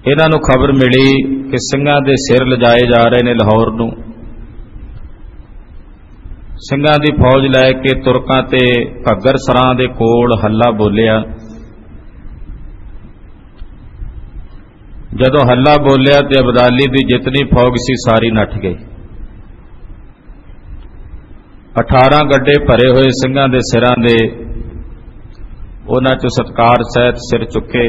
इन्हां नूं खबर मिली कि ਸਿੰਘਾਂ ਦੇ सिर लिजाए जा रहे ने लाहौर नूं। ਸਿੰਘਾਂ ਦੀ फौज लैके तुरकां ते घग्गर सरां दे कोल हल्ला बोलिया। जदों हल्ला बोलिया तो अबदाली की जितनी फौज सी सारी नठ गई। 18 गड्ढे भरे हुए ਸਿੰਘਾਂ ਦੇ सिरां दे उन्हां चों सत्कार सहित सिर चुके।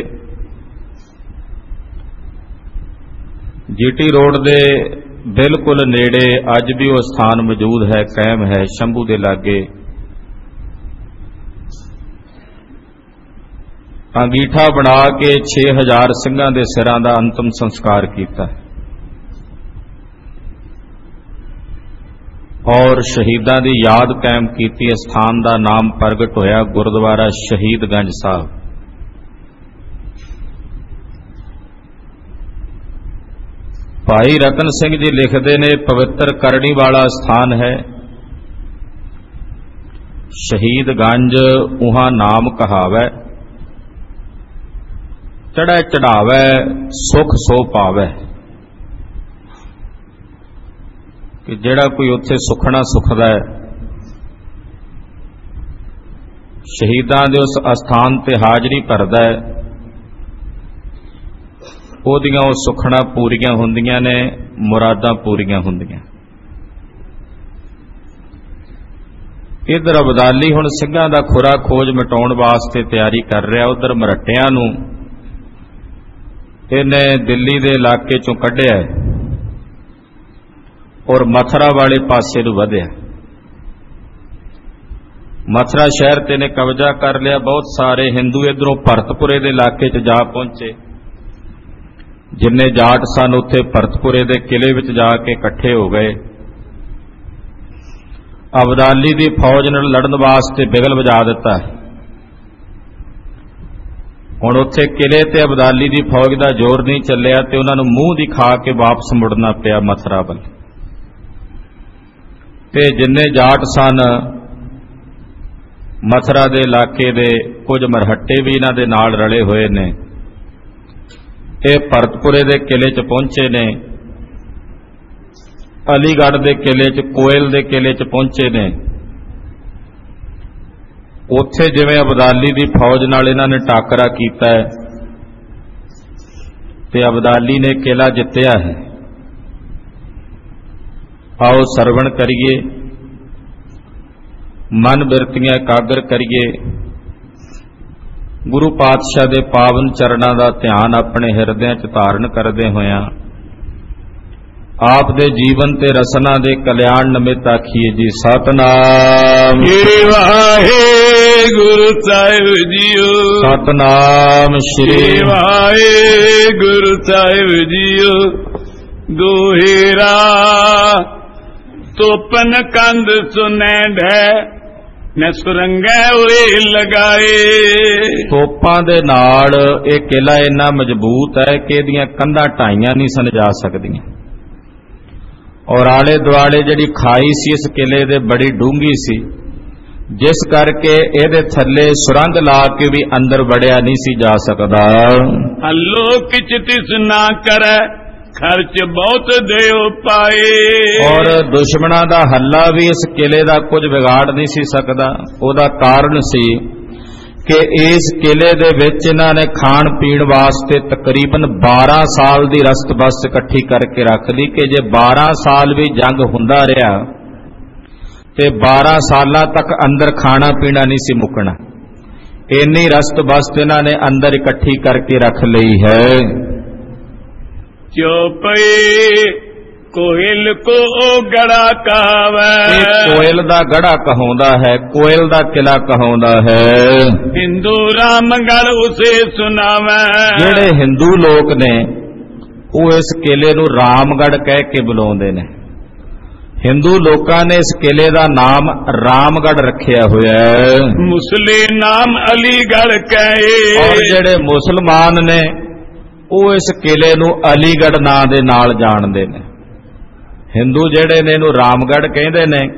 जीटी रोड दे बिल्कुल नेड़े अज भी वो स्थान मौजूद है, कायम है, शंभू दे लागे। अंगीठा बना के 6000 ਸਿੰਘਾਂ ਦੇ सिरां दा अंतिम संस्कार किया और शहीदां दी याद कायम की। स्थान दा नाम प्रगट होया गुरुद्वारा शहीदगंज साहब। भाई रतन सिंह जी लिखते ने, पवित्र करनी वाला स्थान है शहीदगंज, उहां नाम कहावै, चढ़ै चढ़ावै सुख सो पावै। कि जेड़ा कोई उत्थे सुखना सुखदा है, शहीदां दे उस अस्थान ते हाजरी भरदा है, ओदियां वो सुखना पूरियां हुंदियां ने, मुरादां पूरियां हुंदियां। इधर अबदाली हुण ਸਿੰਘਾਂ दा खुरा खोज मिटाउण वास्ते तैयारी कर रहा। उधर मरट्टियां नूं इहने दिल्ली दे इलाके चों कढिआ और मथुरा वाले पासे नूं वधिआ। मथुरा शहर ते ने कब्जा कर लिया। बहुत सारे हिंदू इधरों भरतपुरे दे इलाके च जा पहुंचे। जिन्ने जाट सन उत्थे भरतपुरे दे किले विच जाके इकट्ठे हो गए। अबदाली दी फौज नाल लड़न वास्ते बिगल वजा दिता। हुण उत्थे किले ते अबदाली दी फौज दा जोर नहीं चलिया ते उन्हां नूं मूंह दिखा के वापस मुड़ना पिया मथुरा वल। ते जिन्ने जाट सन मथुरा दे इलाके दे कुछ मरहट्टे भी इन्हां दे नाल रले होए ने। ये भरतपुरे दे किले च पहुंचे ने, अलीगढ़ दे किले च, कोयल दे किले च पहुंचे ने। उत्थे जिवें अबदाली दी फौज नाल इन्हां ने टाकरा कीता है ते अबदाली ने किला जित्तिया है। आओ सरवण करिए, मन बिरतियां एकागर करिए। गुरु पातशाह दे पावन चरणों का ध्यान अपने हिरदे च धारण करदे होया आप दे जीवन ते रसना दे कल्याण निमित्त आखिए जी सतनाम श्री वाहेगुरु साहिब जीओ। सतनाम श्री वाहेगुरु साहिब जीओ। दोहेरा तोपन कंद सुनै ढै मैं सुरंगा उरे लगाए। तोपां दे नाल ये किला इन्ना मजबूत है कि इहदियां कंधां ढाईयां नहीं सन जा सकदियां और आले दुआले जिहड़ी खाई सी इस किले दे बड़ी डूंगी सी, जिस करके इहदे थल्ले सुरंग ला के भी अंदर वड़िया नहीं सी जा सकदा। अल्लो किच तिस ना करे खर्च बहुत देओ पाए। और दुश्मनां दा हल्ला भी इस किले दा कुछ बिगाड़ नहीं सी सकदा। ओदा कारण सी कि इस किले दे विच इन्हां ने खाण पीण वास्ते तकरीबन 12 साल दी रस्त बस इकट्ठी करके रख ली कि जे 12 साल भी जंग हुंदा रहा ते 12 सालां तक अंदर खाना पीना नहीं सी मुकना। इन्नी रस्त बस इन्हां ने अंदर इकट्ठी करके रख लई है। चौपई कोयल को गड़ा कहावै। कोयल दा गड़ा कहाउंदा है, कोयल दा किला कहाउंदा है। हिंदू रामगढ़ उसे सुनावै। जेड़े हिंदू लोग ने वो इस किले नूं रामगढ़ कह के बुलाउंदे ने। हिंदू लोकां ने इस किले दा नाम रामगढ़ रखिया होया है। मुसले नाम अलीगढ़ कहे। और जेड़े मुसलमान ने वो इस किले नूं अलीगढ़ नां दे नाल जाणदे ने। हिंदू जेड़े ने इहनूं रामगढ़ कहंदे ने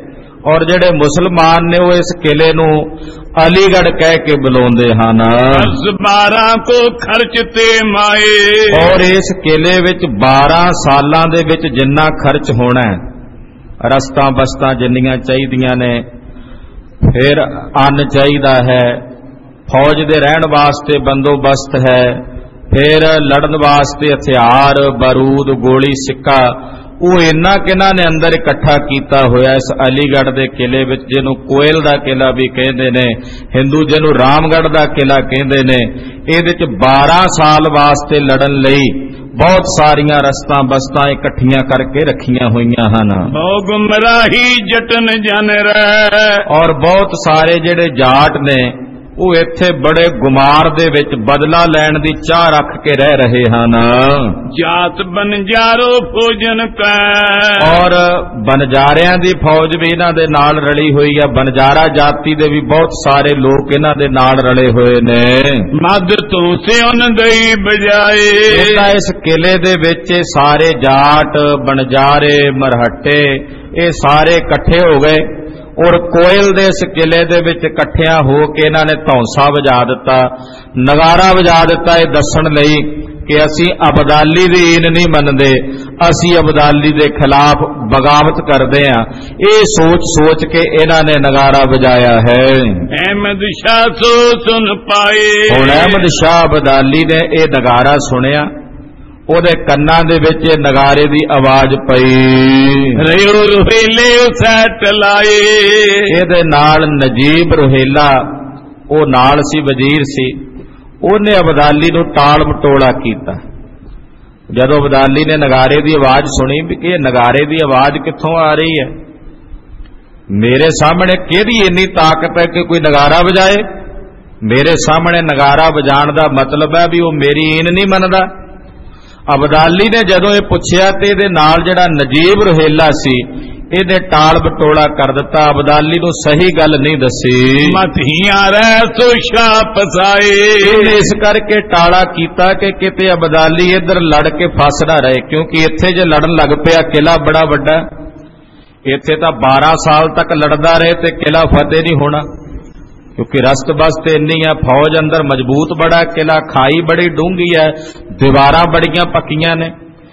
और जिहड़े मुसलमान ने वो इस किले नूं अलीगढ़ कह के बुलाउंदे हन। 12 को खर्च ते माए, और इस किले विच 12 सालां दे विच जिन्ना खर्च होना है, रस्तां बस्तां जिन्नियां चाहीदियां ने, फिर अन्न चाहिदा है, फौज दे रहण वास्ते बंदोबस्त है, फिर लड़न वास्ते हथियार, बारूद, गोली, सिक्का, वो इन्ना किन्हां ने अंदर इकट्ठा कीता होया इस अलीगढ़ दे किले विच, जिहनूं कोयल दा किला भी कहंदे ने, हिंदू जिहनूं रामगढ़ दा किला कहंदे ने। इहदे च 12 साल वास्ते लड़न लई बहुत सारियां रस्तां बस्तां इकट्ठियां करके रखियां होईयां हन। बहु गुमराही जटन जन रह, और बहुत सारे जिहड़े जाट ने वो इत्थे बड़े गुमार दे विच बदला लैण दी चाह रख के रह रहे हन। जात बनजारो फौजन कै, और बनजारियां दी फौज भी इन्हां दे नाल रली हुई है, बनजारा जाति दे भी बहुत सारे लोग इन्हां दे नाल रले हुए ने। मद तू से उन दई बजाए, इस किले दे विच सारे जाट, बनजारे, मरहट्टे ये सारे इकट्ठे हो गए, और कोयल दे इस किले दे विच इकट्ठियां हो के इन्हां ने धौंसा वजा दिता, नगारा वजा दिता, ये दस्सण लई कि असीं अबदाली दी ईन नहीं मनदे, असीं अबदाली दे खिलाफ बगावत करदे हां। ये सोच सोच के इन्हां ने नगारा वजाया है। अहमद शाह सो सुन पाए, हुण अहमद शाह अबदाली ने ये नगारा सुनिया, ਉਹਦੇ ਕੰਨਾਂ ਦੇ ਵਿੱਚ ਨਗਾਰੇ ਦੀ ਆਵਾਜ਼ ਪਈ। ਰਿਓ ਰੋਹੇਲੇ ਸੱਟ ਲਾਏ, ਇਹਦੇ ਨਾਲ ਨਜੀਬ ਰੋਹੇਲਾ ਉਹ ਨਾਲ ਸੀ, ਵਜ਼ੀਰ ਸੀ, ਉਹਨੇ ਅਬਦਾਲੀ ਨੂੰ ਟਾਲ ਮਟੋਲਾ ਕੀਤਾ। ਜਦੋਂ ਅਬਦਾਲੀ ਨੇ ਨਗਾਰੇ ਦੀ ਆਵਾਜ਼ ਸੁਣੀ ਵੀ ਕਿ ਇਹ ਨਗਾਰੇ ਦੀ ਆਵਾਜ਼ ਕਿੱਥੋਂ ਆ ਰਹੀ ਹੈ, ਮੇਰੇ ਸਾਹਮਣੇ ਕਿਹਦੀ ਇੰਨੀ ਤਾਕਤ ਹੈ ਕਿ ਕੋਈ ਨਗਾਰਾ ਵਜਾਏ, ਮੇਰੇ ਸਾਹਮਣੇ ਨਗਾਰਾ ਵਜਾਣ ਦਾ ਮਤਲਬ ਹੈ ਵੀ ਉਹ ਮੇਰੀ ਈਨ ਨਹੀਂ ਮੰਨਦਾ। अबदाली ने जदों ये पुछया ते इहदे नाल जिहड़ा नजीब रोहेला सी इहदे टाल बटोला कर दिता, अबदाली नूं सही गल नहीं दसी। मथियां रह सो शाह पसाए, इस करके टाला कीता कि किते अबदाली इधर लड़ के फस ना रहे, क्योंकि इत्थे जे लड़न लग पिया किला बड़ा वड्डा, इत्थे तां 12 साल तक लड़दा रहे ते किला फतेह नहीं होना, क्योंकि रस्त बस्त इन्नी है, फौज अंदर मजबूत बड़ा, किला खाई बड़ी डूंगी है, दीवारां बड़ियां पक्कियां ने।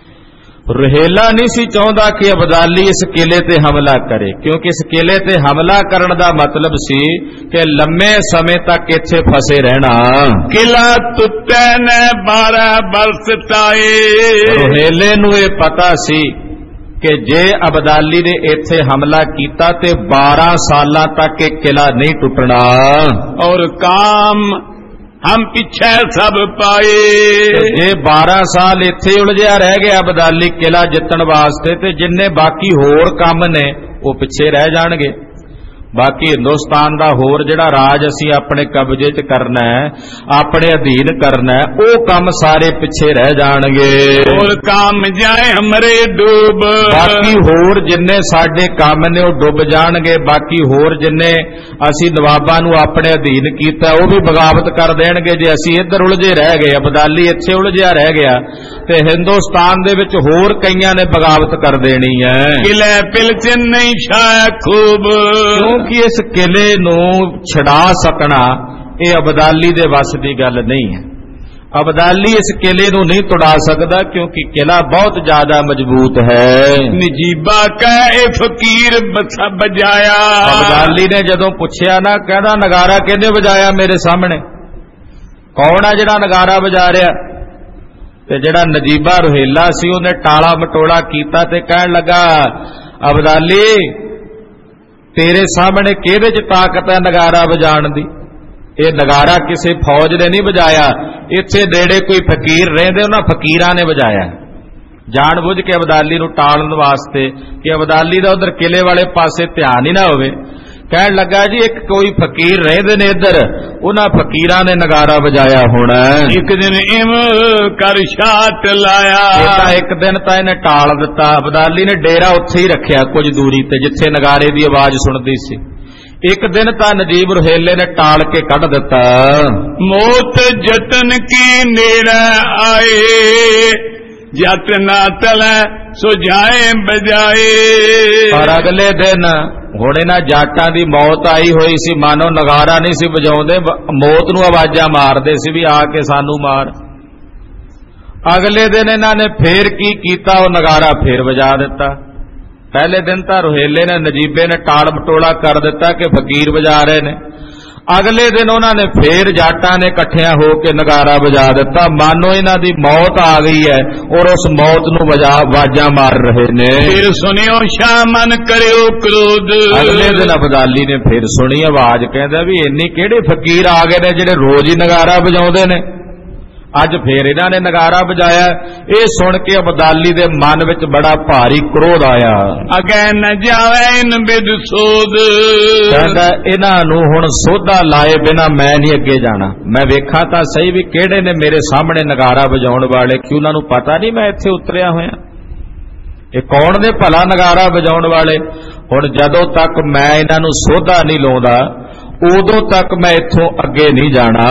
रोहेला नहीं सी चाहता कि अबदाली इस किले ते हमला करे, क्योंकि इस किले ते हमला करने का मतलब सी कि लम्मे समय तक इत्थे फसे रहना। किला तुत्ते ने 12 बरस ताए, रोहेले नूं ये पता सी कि जे अबदाली ने इत्थे हमला कीता ते 12 साल तक एक किला नहीं टुटना, और काम हम पीछे सब पाए। जे 12 साल इत्थे उलझिया रह गया अबदाली किला जितण वास्ते, ते जिन्ने बाकी होर काम ने वो पिछे रह जाणगे। बाकी हिंदुस्तान का होर जिहड़ा राज असीं अपने कब्जे च करना है, अपने अधीन करना है, वो काम सारे पिछे रह जाणगे। और काम जाए हमरे डूब, बाकी होर जिन्ने साडे काम ने वो डुब जाणगे। बाकी होर जिन्ने असीं नवाबां नूं अपने अधीन कीता वो भी बगावत कर देणगे। जे असीं इधर उलझे रह गए, अबदाली इत्थे उलझिया रह गया, ते हिंदुस्तान दे विच होर कईयां ने बगावत कर देनी है। किले पिलचन नहीं छाया खूब, कि इस किले नूं छड़ा सकना ये अबदाली दे वस दी गल नहीं है। अबदाली इस किले नूं नहीं तोड़ा सकता, क्योंकि किला बहुत ज्यादा मजबूत है। नजीबा का फकीर बजाया, अबदाली ने जदों पुछया ना, कहदा नगारा किहने बजाया मेरे सामने, कौन है जिहड़ा नगारा बजा रहा? ते जिहड़ा नजीबा रोहेला सी उहने टाला मटोला कीता ते कहण लगा, अबदाली तेरे सामने किहदे च ताकत है नगारा बजाण दी? ये नगारा किसी फौज ने नहीं बजाया, इत्थे नेड़े कोई फकीर रहिंदे उन्हां फकीरां ने बजाया, जान बुझ के अबदाली नूं टालण वास्ते कि अबदाली दा उधर किले वाले पासे ध्यान ही ना होवे। कहण लगा जी एक कोई फकीर रहिंदे ने इधर, उन्हां फकीरां ने नगारा बजाया होना। एक दिन इम कर शाट लाया, एक दिन तां इहने टाल दिता। अबदाली ने डेरा उत्थे ही रखिया कुछ दूरी ते जिथे नगारे दी आवाज सुणदी सी। एक दिन तां नजीब रोहेले ने टाल के कढ दिता। मौत जतन की नेड़े आए, जत ना तलै सुझाए बजाए। और अगले दिन हुण इन्हां जाटां दी मौत आई होई सी, मानो नगारा नहीं सी वजाउंदे, मौत नूं आवाजां मारदे सी भी आके सानू मार। अगले दिन इन्हां ने फेर की कीता, वो नगारा फेर वजा दिता। पहले दिन तां रोहेले ने नजीबे ने टाल मटोला कर दिता कि फकीर वजा रहे ने। अगले दिन उन्होंने फिर जाटां ने इकट्ठियां होकर नगारा बजा दिता, मानो इन्हां दी मौत आ गई है और उस मौत नूं आवाजां मार रहे ने। फिर सुनियो शाह मन करियो क्रोध। अगले दिन अबदाली ने फिर सुनी आवाज, कहंदा भी इन्नी किहड़े फकीर आ गए ने जिहड़े रोज ही नगारा बजाउंदे ने। अज फिर इन्हां ने नगारा बजाया। ये सुन के अबदाली दे मन विच बड़ा भारी क्रोध आया। अगे न जावे इन बिद सोध। कहंदा इन्हां नूं हुण सोधा लाए बिना मैं नहीं अगे जाना। मैं वेखां तां सही भी किहड़े ने मेरे सामने नगारा बजाउण वाले, कि उन्हां नूं पता नहीं मैं इत्थे उतरिया होया। ये कौन ने भला नगारा बजाउण वाले। हुण जदों तक मैं इन्हां नूं सोधा नहीं लाउंदा उदों तक मैं इत्थों अगे नहीं जाना।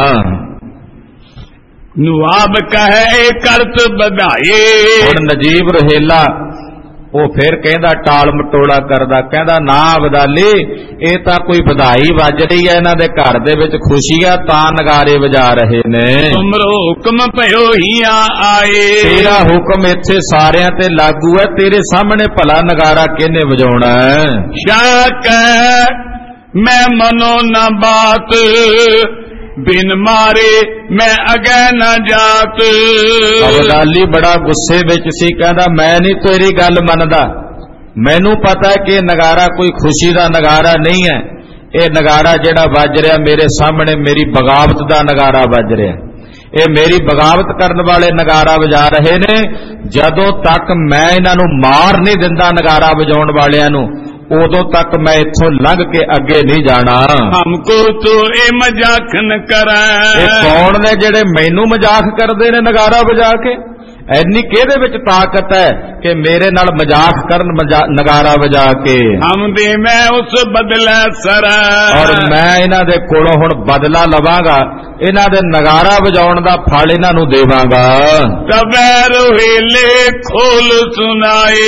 नवाब कहे करत बधाए। हुण नजीब रोहेला वो फिर कहंदा टाल मटोला करदा, कहंदा ना अबदाली ये तां कोई बधाई वज रही है, इन्हां दे घर दे विच खुशी आ तां नगारे वजा रहे ने। तुमरो हुक्म पयो हिया आए। तेरा हुक्म इत्थे सारियां ते लागू है, तेरे सामने भला नगारा किहने वजाउणा है। शाक मैं मनो ना बात बिन मारे मैं अगे न जात। अबदाली बड़ा गुस्से विच सी, कहंदा मैं नहीं तेरी गल मनदा। मैनू पता है कि नगारा कोई खुशी दा नगारा नहीं है। ये नगारा जिहड़ा वज रहा मेरे सामने मेरी बगावत दा नगारा वज रहा। ये मेरी बगावत करने वाले नगारा वजा रहे ने। जदों तक मैं इन्हां नूं मार नहीं दिंदा नगारा वजाउण वालियां नूं उदों तक मैं इत्थों लंघ के अगे नहीं जाना। हमको तो ये मजाक न करै। कौन ने जेड़े मैनू मजाक करदे ने नगारा बजा के। इन्नी किहदे विच ताकत है कि मेरे नाल मजाक करन नगारा बजा के। हम दे मैं उस बदला सरा। और मैं इन्हां दे कोलों हुण बदला लवांगा, इन्हां दे नगारा बजाउण दा फल इन्हां नूं देवांगा। तबे रोहेले खोल सुनाए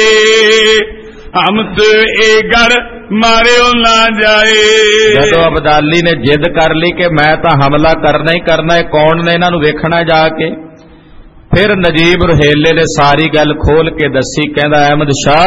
हम तो ए घर मारे ना जाए। जदों अबदाली ने जिद कर ली कि मैं तो हमला करना ही करना है, कौन ने इन्हां नूं वेखना जाके। फिर नजीब रोहेले ने सारी गल खोल के दसी, कहंदा अहमद शाह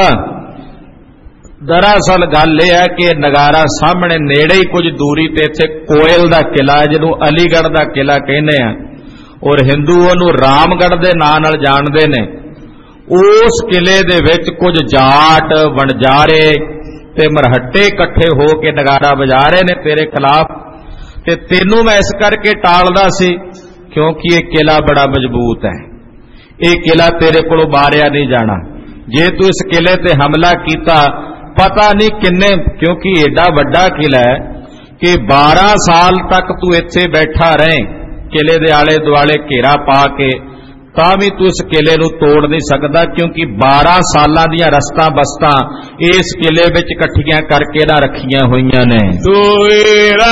दरअसल गल यह है कि नगारा सामने नेड़े ही कुछ दूरी ते इत्थे कोयल दा किला है जिहनूं अलीगढ़ दा किला कहने आ, और हिंदू उहनूं रामगढ़ दे नां नाल जाणदे ने। उस किले दे विच कुछ जाट वणजारे ते मरहट्टे इकट्ठे हो के नगारा बजा रहे ने तेरे खिलाफ। ते तेनू मैं इस करके टालदा सी क्योंकि ये किला बड़ा मजबूत है। ये किला तेरे कोलों मारिया नहीं जाना। जे तू इस किले ते हमला कीता पता नहीं किन्ने, क्योंकि एडा वड्डा किला है कि 12 साल तक तू इत्थे बैठा रहे किले दे आले दुआले घेरा पा के, तां भी तू इस किले नूं तोड़ नहीं सकदा, क्योंकि 12 सालां दियां रस्तां बस्तां इस किले विच इकट्ठियां करके ना रखियां होईयां ने। तेरा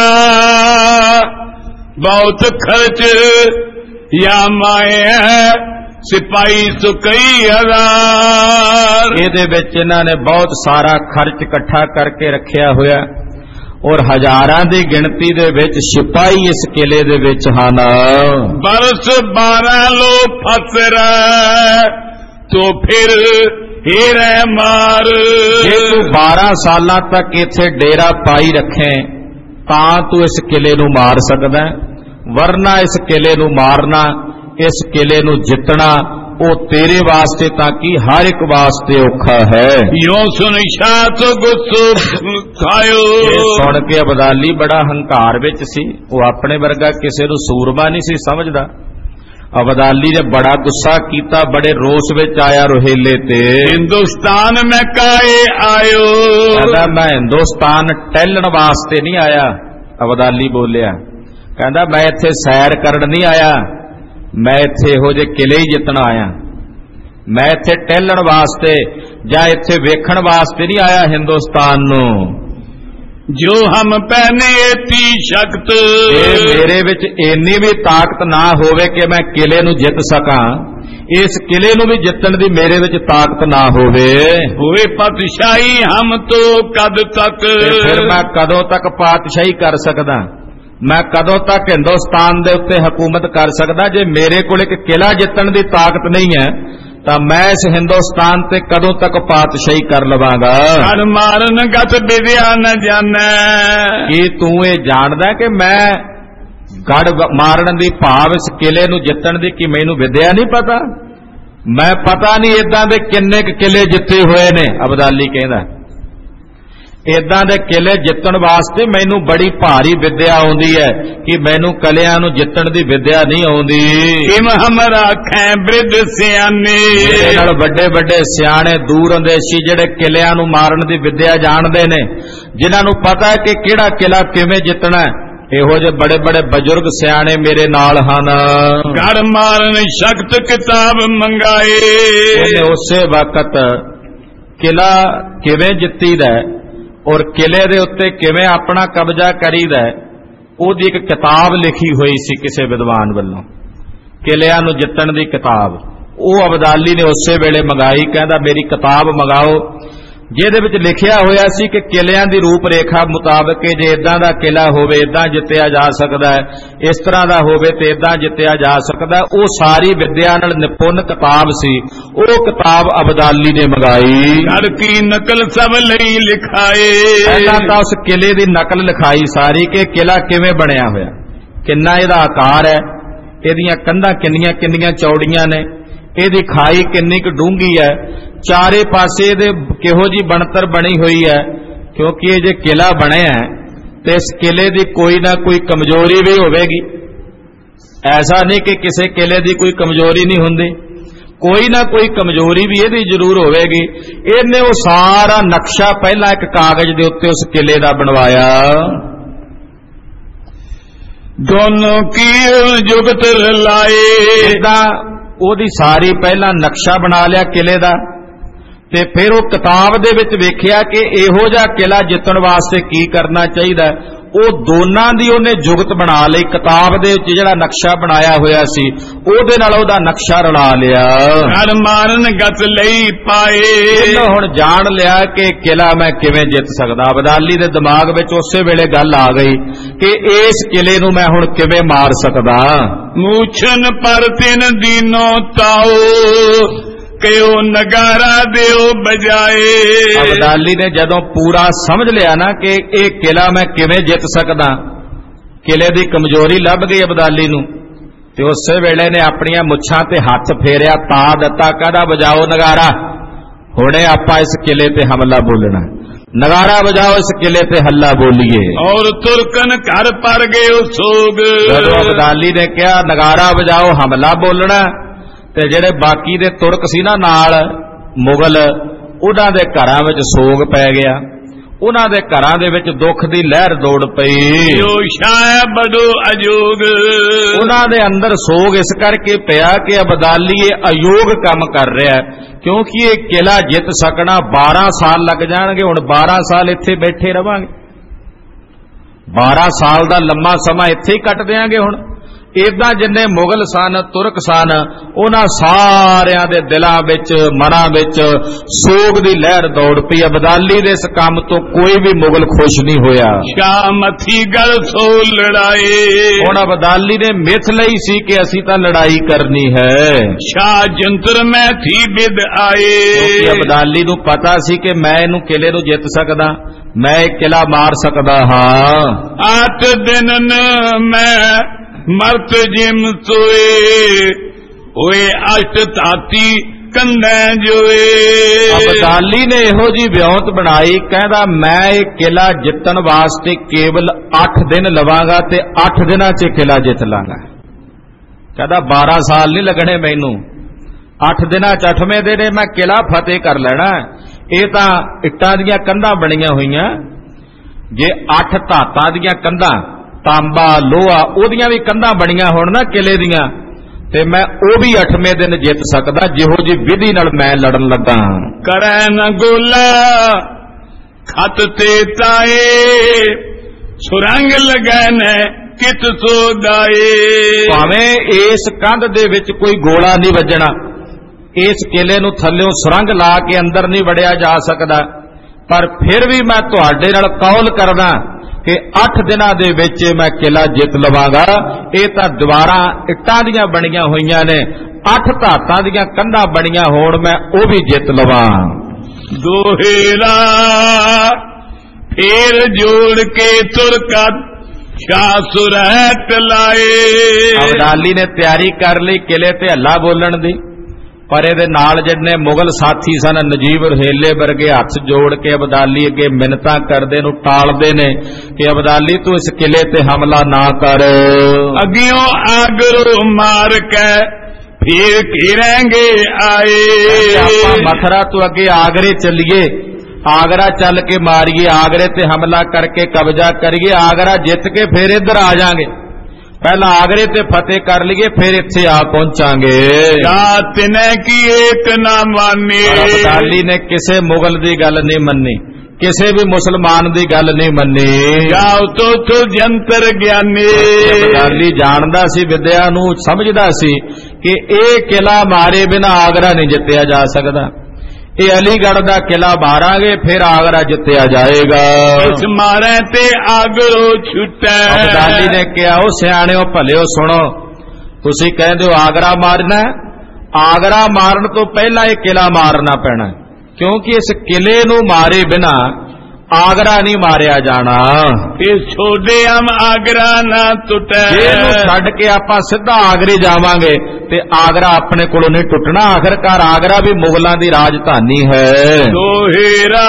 बहुत खर्च या माए सिपाही तो कई हजार। इहदे विच इन्हां ने बहुत सारा खर्च इकट्ठा करके रखिया होया और हजारां दी गिणती दे विच सिपाही इस किले दे विच हन। बरस 12 लो फस रहा तो फिर हेरे मार। जे तू 12 सालां तक इत्थे डेरा पाई रखे तां तू इस किले नूं मार सकदा, वरना इस किले नूं मारना, इस किले नूं जितना वो तेरे वास्ते ताकि हर एक वास्ते औखा है। यो सुन शाह तो गुस्सो खायो। सुन के अबदाली बड़ा हंकार विच सी, वो अपने वर्गा किसी नूं सूरमा नहीं सी समझदा। अबदाली ने बड़ा गुस्सा कीता, बड़े रोष विच आया रोहेले ते। हिंदुस्तान में काए आयो। कहंदा मैं हिंदुस्तान टहलण वास्ते नहीं आया। अबदाली बोलिया, कहंदा मैं इत्थे सैर करन नहीं आया, मैं इत्थे इहो जे किले ही जितना आया। मैं इत्थे टहलण वास्ते जां इत्थे वेखण वास्ते नहीं आया हिंदुस्तान नूं। जो हम पहने ती शक्त। मेरे विच इन्नी भी ताकत ना होवे कि मैं किले नूं जित सकां, ਇਸ ਕਿਲੇ ਨੂੰ ਵੀ ਜਿੱਤਣ ਦੀ ਮੇਰੇ ਵਿੱਚ ਤਾਕਤ ਨਾ ਹੋਵੇ पातशाही हम तो कद तक फिर मैं कदों तक पातशाही कर सकदा, मैं कदों तक हिंदुस्तान दे उत्ते हुकूमत कर सकदा जे मेरे कोल एक किला जितण दी ताकत नहीं है तो मैं इस हिंदुस्तान ते कदों तक पातशाही कर लवांगा। मारन गत विद्या न जाने की तू ये जानदा कि मैं गढ़ मारन दी भाव इस किले नूं जितण दी कि मैनूं विद्या नहीं पता, मैं पता नहीं इदां दे किन्ने किले जिते हुए ने। अबदाली कहंदा इदां दे किले जितण वास्ते मैनूं बड़ी भारी विद्या आउंदी है कि मैनूं कलियां नूं जितण दी विद्या नहीं आउंदी। किम हमरा खै वृद्ध सियाने मेरे नाल वड्डे वड्डे सियाणे दूर अंदेशी जिहड़े किलियां नूं मारन दी विद्या जाणदे ने, जिन्हां नूं पता है कि किहड़ा किला किवें जितणा है, ਇਹੋ ਜਿਹੇ बड़े बड़े बजुर्ग सियाणे मेरे नाल हन। घर मारन शक्त किताब मंगाए ਉਹਨੇ ਉਸੇ वक्त किला किवें जित्तीदा और किले दे उत्ते किवें अपना कब्जा करीदा ਉਹਦੀ एक किताब लिखी हुई सी किसी विद्वान ਵੱਲੋਂ, किलियां नूं जित्तण दी किताब। ਉਹ अबदाली ने उसे वेले मंगाई, कहंदा मेरी किताब मंगाओ ਜਿਹਦੇ ਵਿੱਚ ਲਿਖਿਆ ਹੋਇਆ ਸੀ ਕਿ ਕਿਲਿਆਂ ਦੀ ਰੂਪ ਰੇਖਾ ਮੁਤਾਬਕ ਜੇ ਇਦਾਂ ਦਾ ਕਿਲਾ ਹੋਵੇ ਇਦਾਂ ਜਿੱਤਿਆ ਜਾ ਸਕਦਾ ਹੈ, ਇਸ ਤਰ੍ਹਾਂ ਦਾ ਹੋਵੇ ਤੇ ਇਦਾਂ ਜਿੱਤਿਆ ਜਾ ਸਕਦਾ। ਉਹ ਸਾਰੀ ਵਿਦਿਆ ਨਾਲ ਨਿਪੁੰਨ ਕਿਤਾਬ ਸੀ, ਉਹ ਕਿਤਾਬ ਅਬਦਾਲੀ ਨੇ ਮੰਗਾਈ। ਘਰ ਕੀ ਨਕਲ ਸਭ ਲਈ ਲਿਖਾਏ, ਪਹਿਲਾਂ ਤਾਂ ਉਸ ਕਿਲੇ ਦੀ ਨਕਲ ਲਿਖਾਈ ਸਾਰੀ ਕਿ ਕਿਲਾ ਕਿਵੇਂ ਬਣਿਆ ਹੋਇਆ, ਕਿੰਨਾ ਇਹਦਾ ਆਕਾਰ ਹੈ, ਇਹਦੀਆਂ ਕੰਧਾਂ ਕਿੰਨੀਆਂ ਕਿੰਨੀਆਂ ਚੌੜੀਆਂ ਨੇ, ਇਹਦੀ ਖਾਈ ਕਿੰਨੀ ਕੁ ਡੂੰਘੀ ਹੈ, ਚਾਰੇ ਪਾਸੇ ਇਹਦੇ ਕਿਹੋ ਜੀ ਬਣਤਰ ਬਣੀ ਹੋਈ ਹੈ। ਕਿਉਂਕਿ ਇਹ ਜੇ ਕਿਲਾ ਬਣਿਆ ਤੇ ਇਸ ਕਿਲੇ ਦੀ ਕੋਈ ਨਾ ਕੋਈ ਕਮਜ਼ੋਰੀ ਵੀ ਹੋਵੇਗੀ, ਐਸਾ ਨਹੀਂ ਕਿ ਕਿਸੇ ਕਿਲੇ ਦੀ ਕੋਈ ਕਮਜ਼ੋਰੀ ਨਹੀਂ ਹੁੰਦੀ, ਕੋਈ ਨਾ ਕੋਈ ਕਮਜ਼ੋਰੀ ਵੀ ਇਹਦੀ ਜ਼ਰੂਰ ਹੋਵੇਗੀ। ਇਹਨੇ ਉਹ ਸਾਰਾ ਨਕਸ਼ਾ ਪਹਿਲਾਂ ਇੱਕ ਕਾਗਜ਼ ਦੇ ਉੱਤੇ ਉਸ ਕਿਲੇ ਦਾ ਬਣਵਾਇਆ। ਦੋਨੋਂ ਕੀ ਜੁਗਤ ਰਲਾਏ, ਇਦਾਂ ਉਹਦੀ ਸਾਰੀ ਪਹਿਲਾਂ ਨਕਸ਼ਾ ਬਣਾ ਲਿਆ ਕਿਲੇ ਦਾ, ਤੇ ਫਿਰ ਉਹ ਕਿਤਾਬ ਦੇ ਵਿੱਚ ਵੇਖਿਆ ਕਿ ਇਹੋ ਜਿਹਾ ਕਿਲਾ ਜਿੱਤਣ ਵਾਸਤੇ ਕੀ ਕਰਨਾ ਚਾਹੀਦਾ। ਉਹ ਦੋਨਾਂ ਦੀ ਉਹਨੇ ਜੁਗਤ ਬਣਾ ਲਈ, ਕਿਤਾਬ ਦੇ ਵਿੱਚ ਜਿਹੜਾ ਨਕਸ਼ਾ ਬਣਾਇਆ ਹੋਇਆ ਸੀ ਉਹਦੇ ਨਾਲ ਉਹਦਾ ਨਕਸ਼ਾ ਰਲਾ ਲਿਆ। ਘਰ ਮਾਰਨ ਗਤ ਲਈ ਪਾਏ, ਇਹਨੇ ਹੁਣ ਜਾਣ ਲਿਆ ਕਿ ਕਿਲਾ ਮੈਂ ਕਿਵੇਂ ਜਿੱਤ ਸਕਦਾ। ਅਬਦਾਲੀ ਦੇ ਦਿਮਾਗ ਵਿੱਚ ਉਸੇ ਵੇਲੇ ਗੱਲ ਆ ਗਈ ਕਿ ਇਸ ਕਿਲੇ ਨੂੰ ਮੈਂ ਹੁਣ ਕਿਵੇਂ ਮਾਰ ਸਕਦਾ। ਮੂਛਨ ਪਰ ਤਿੰਨ ਦੀਨੋਂ ਤਾਓ ਕਿਉ ਨਗਾਰਾ ਦਿਓ ਬਜਾਏ। ਅਬਦਾਲੀ ਨੇ ਜਦੋਂ ਪੂਰਾ ਸਮਝ ਲਿਆ ਨਾ ਕਿ ਇਹ ਕਿਲਾ ਮੈਂ ਕਿਵੇਂ ਜਿੱਤ ਸਕਦਾ, ਕਿਲੇ ਦੀ ਕਮਜ਼ੋਰੀ ਲੱਭ ਗਈ ਅਬਦਾਲੀ ਨੂੰ, ਤੇ ਉਸੇ ਵੇਲੇ ਨੇ ਆਪਣੀਆਂ ਮੁੱਛਾਂ ਤੇ ਹੱਥ ਫੇਰਿਆ, ਤਾ ਦਿੱਤਾ, ਕਹਿੰਦਾ ਵਜਾਓ ਨਗਾਰਾ, ਹੁਣੇ ਆਪਾਂ ਇਸ ਕਿਲੇ ਤੇ ਹਮਲਾ ਬੋਲਣਾ, ਨਗਾਰਾ ਵਜਾਓ, ਇਸ ਕਿਲੇ ਤੇ ਹੱਲਾ ਬੋਲੀਏ। ਔਰ ਤੁਰਕਨ ਘਰ ਪਰ ਗਏ ਸੋਗ, ਜਦੋਂ ਅਬਦਾਲੀ ਨੇ ਕਿਹਾ ਨਗਾਰਾ ਵਜਾਓ ਹਮਲਾ ਬੋਲਣਾ, ਤੇ ਜਿਹੜੇ ਬਾਕੀ ਦੇ ਤੁਰਕ ਸੀ ਨਾ ਨਾਲ ਮੁਗਲ, ਉਹਨਾਂ ਦੇ ਘਰਾਂ ਵਿੱਚ ਸੋਗ ਪੈ ਗਿਆ, ਉਹਨਾਂ ਦੇ ਘਰਾਂ ਦੇ ਵਿੱਚ ਦੁੱਖ ਦੀ ਲਹਿਰ ਦੌੜ ਪਈ। ਜੋ ਸ਼ਾਹ ਬੜੋ ਅਯੋਗ, ਉਹਨਾਂ ਦੇ ਅੰਦਰ ਸੋਗ ਇਸ ਕਰਕੇ ਪਿਆ ਕਿ ਅਬਦਾਲੀ ਇਹ ਅਯੋਗ ਕੰਮ ਕਰ ਰਿਹਾ, ਕਿਉਂਕਿ ਇਹ ਕਿਲਾ ਜਿੱਤ ਸਕਣਾ 12 ਸਾਲ ਲੱਗ ਜਾਣਗੇ। ਹੁਣ 12 ਸਾਲ ਇੱਥੇ ਬੈਠੇ ਰਵਾਂਗੇ, 12 ਸਾਲ ਦਾ ਲੰਮਾ ਸਮਾਂ ਇੱਥੇ ਹੀ ਕੱਟ ਦਿਆਂਗੇ। ਹੁਣ ਇਦਾਂ ਜਿੰਨੇ ਮੁਗਲ ਸਨ, ਤੁਰਕ ਸਨ, ਉਹਨਾਂ ਸਾਰਿਆਂ ਦੇ ਦਿਲਾਂ ਵਿੱਚ, ਮਨਾਂ ਵਿੱਚ ਸੋਗ ਦੀ ਲਹਿਰ ਦੌੜ ਪਈ। ਅਬਦਾਲੀ ਦੇ ਇਸ ਕੰਮ ਤੋਂ ਕੋਈ ਵੀ ਮੁਗਲ ਖੁਸ਼ ਨਹੀਂ ਹੋਇਆ। ਸ਼ਾਹ ਮੱਥੀ ਗਲ ਸੋ ਲੜਾਏ, ਹੁਣ ਅਬਦਾਲੀ ਨੇ ਮਿੱਥ ਲਈ ਸੀ ਕਿ ਅਸੀਂ ਤਾਂ ਲੜਾਈ ਕਰਨੀ ਹੈ। ਸ਼ਾਹ ਜੰਤਰ ਮੈਂ ਥੀ ਬਿਦ ਆਏ, ਕਿਉਂਕਿ ਅਬਦਾਲੀ ਨੂੰ ਪਤਾ ਸੀ ਕਿ ਮੈਂ ਇਹਨੂੰ ਕਿਲੇ ਨੂੰ ਜਿੱਤ ਸਕਦਾ, ਮੈਂ ਇਹ ਕਿਲਾ ਮਾਰ ਸਕਦਾ ਹਾਂ। 8 ਦਿਨ ਮੈਂ ਮਰਤ ਜਿਮ ਸੋਏ ਹੋਏ, ਅਸ਼ਟ ਧਾਤੀ ਕੰਧਾਂ ਜੋਏ। ਅਬਦਾਲੀ ਨੇ ਇਹੋ ਜੀ ਵਿਉਂਤ ਬਣਾਈ, ਕਹਿੰਦਾ ਮੈਂ ਇਹ ਕਿਲਾ ਜਿੱਤਣ ਵਾਸਤੇ ਕੇਵਲ 8 ਦਿਨ ਲਵਾਂਗਾ ਤੇ 8 ਦਿਨਾਂ 'ਚ ਕਿਲਾ ਜਿੱਤ ਲਾਂਗਾ। ਕਹਿੰਦਾ 12 ਸਾਲ ਨਹੀਂ ਲੱਗਣੇ ਮੈਨੂੰ, 8 ਦਿਨਾਂ 'ਚ 8ਵੇਂ ਦਿਨ ਮੈਂ ਕਿਲਾ ਫਤਿਹ ਕਰ ਲੈਣਾ। ਇਹ ਤਾਂ ਇੱਟਾਂ ਦੀਆਂ ਕੰਧਾਂ ਬਣੀਆਂ ਹੋਈਆਂ, ਜੇ 8 ਧਾਤਾਂ ਦੀਆਂ ਕੰਧਾਂ, ਤਾਂਬਾ ਲੋਹਾ, ਉਹਦੀਆਂ ਵੀ ਕੰਧਾਂ ਬਣੀਆਂ ਹੋਣ ਨਾ ਕਿਲੇ ਦੀਆਂ, ਤੇ ਮੈਂ ਉਹ ਵੀ 8ਵੇਂ ਦਿਨ ਜਿੱਤ ਸਕਦਾ ਜਿਹੋ ਜੀ ਵਿਧੀ ਨਾਲ ਮੈਂ ਲੜਨ ਲੱਗਾ। ਕਰੈ ਨ ਗੋਲਾ ਖਤ ਤੇ ਤਾਏ, ਸੁਰੰਗ ਲਗੈ ਨੇ कित सो दाए। भावें इस कंध दे विच कोई गोला नहीं वजना, इस किले नूं थल्लियों सुरंग ला के अंदर नहीं वड़िया जा सकदा, पर फिर भी मैं तुहाडे नाल कौल करदा कि 8 दिनां दे विच मैं किला जित लवांगा। ये तां दीवारां इट्टां दीयां बणीਆਂ होईयां ने, 8 धातां दीयां कंधां बणीਆਂ होण, मैं वो भी जित लवां। दोहेरा फिर जोड़ के तुरका शाह सुरहट लाए। अबदाली ने तैयारी कर ली किले ते हल्ला बोलण दी, पर इहदे नाल जिन्ने मुगल साथी सन नजीब रहेले वर्गे हथ जोड़ के अबदाली अगे मिन्नतां करदे नूं टालदे ने कि अबदाली तू इस किले ते हमला ना कर। अगियों आगरो मार के फिर घेरेंगे आए। आपां मथुरा तो अगे आगरे चलिए, आगरा चल के मारिए, आगरे ते हमला करके कब्जा करिए, आगरा जित के फिर इधर आ जाएंगे। पहला आगरे ते फतेह कर लिए, फिर इत्थे आ पहुंचांगे। तिने की एक ना मानी। अबदाली ने किसे मुगल दी गल नहीं मन्नी, किसी भी मुसलमान दी गल नहीं मन्नी। जाओ तो जंतर ज्ञानी। अबदाली जानदा सी, विद्या नूं समझदा सी कि ये किला मारे बिना आगरा नहीं जितया जा सकदा। ये अलीगढ़ दा किला मारांगे फिर आगरा जितया जाएगा। इस मारे ते आगरो छुटे। अबदाली ने कहा, ओ सियाणिओ भलिओ सुनो, तुसी कहंदे हो आगरा मारना, आगरा मारन तो पहला ये किला मारना पैना, क्योंकि इस किले नूं मारे बिना आगरा नहीं मारिया जाना। फिर छोड़े हम आगरा ना टुटे। छड्ड के आपां सीधा आगरे जावांगे ते आगरा अपने कोलों नहीं टुटना। आखिरकार आगरा भी मुगलों की राजधानी है। दोहेरा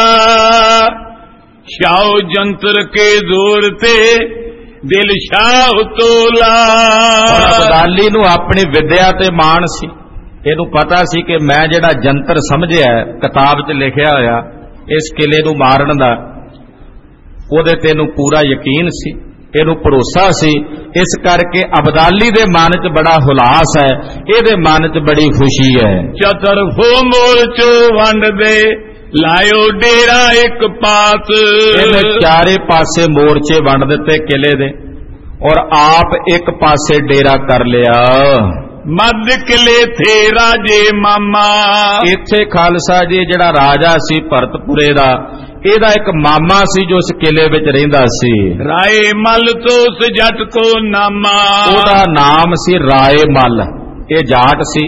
शाह जंतर के जोर ते दिल शाह तोला। अबदाली नूं अपनी विद्या ते माण सी, इहनूं पता सी कि मैं जिहड़ा जंतर समझिआ किताब च लिखिआ होया इस किले नूं मारन दा, ਉਹਦੇ ਤੇ ਇਹਨੂੰ पूरा यकीन सी, ਇਹਨੂੰ भरोसा सी। इस करके अबदाली दे मन च बड़ा हुलास है, ਇਹਦੇ मन च बड़ी खुशी है। चतुरफो मोर्चो वंड दे लायो डेरा एक पास। ਇਹਨੇ चारे पासे मोर्चे वंड दिते किले दे और आप एक पासे डेरा कर लिया। मध किले थे राजे मामा। इत्थे खालसा जी जिहड़ा राजा सी भरतपुरे दा, ਇਹਦਾ एक मामा सी जो इस किले विच रहिंदा सी। राए मल तो उस जट को नामा। ਉਹਦਾ नाम सी राए मल। ये जाट सी,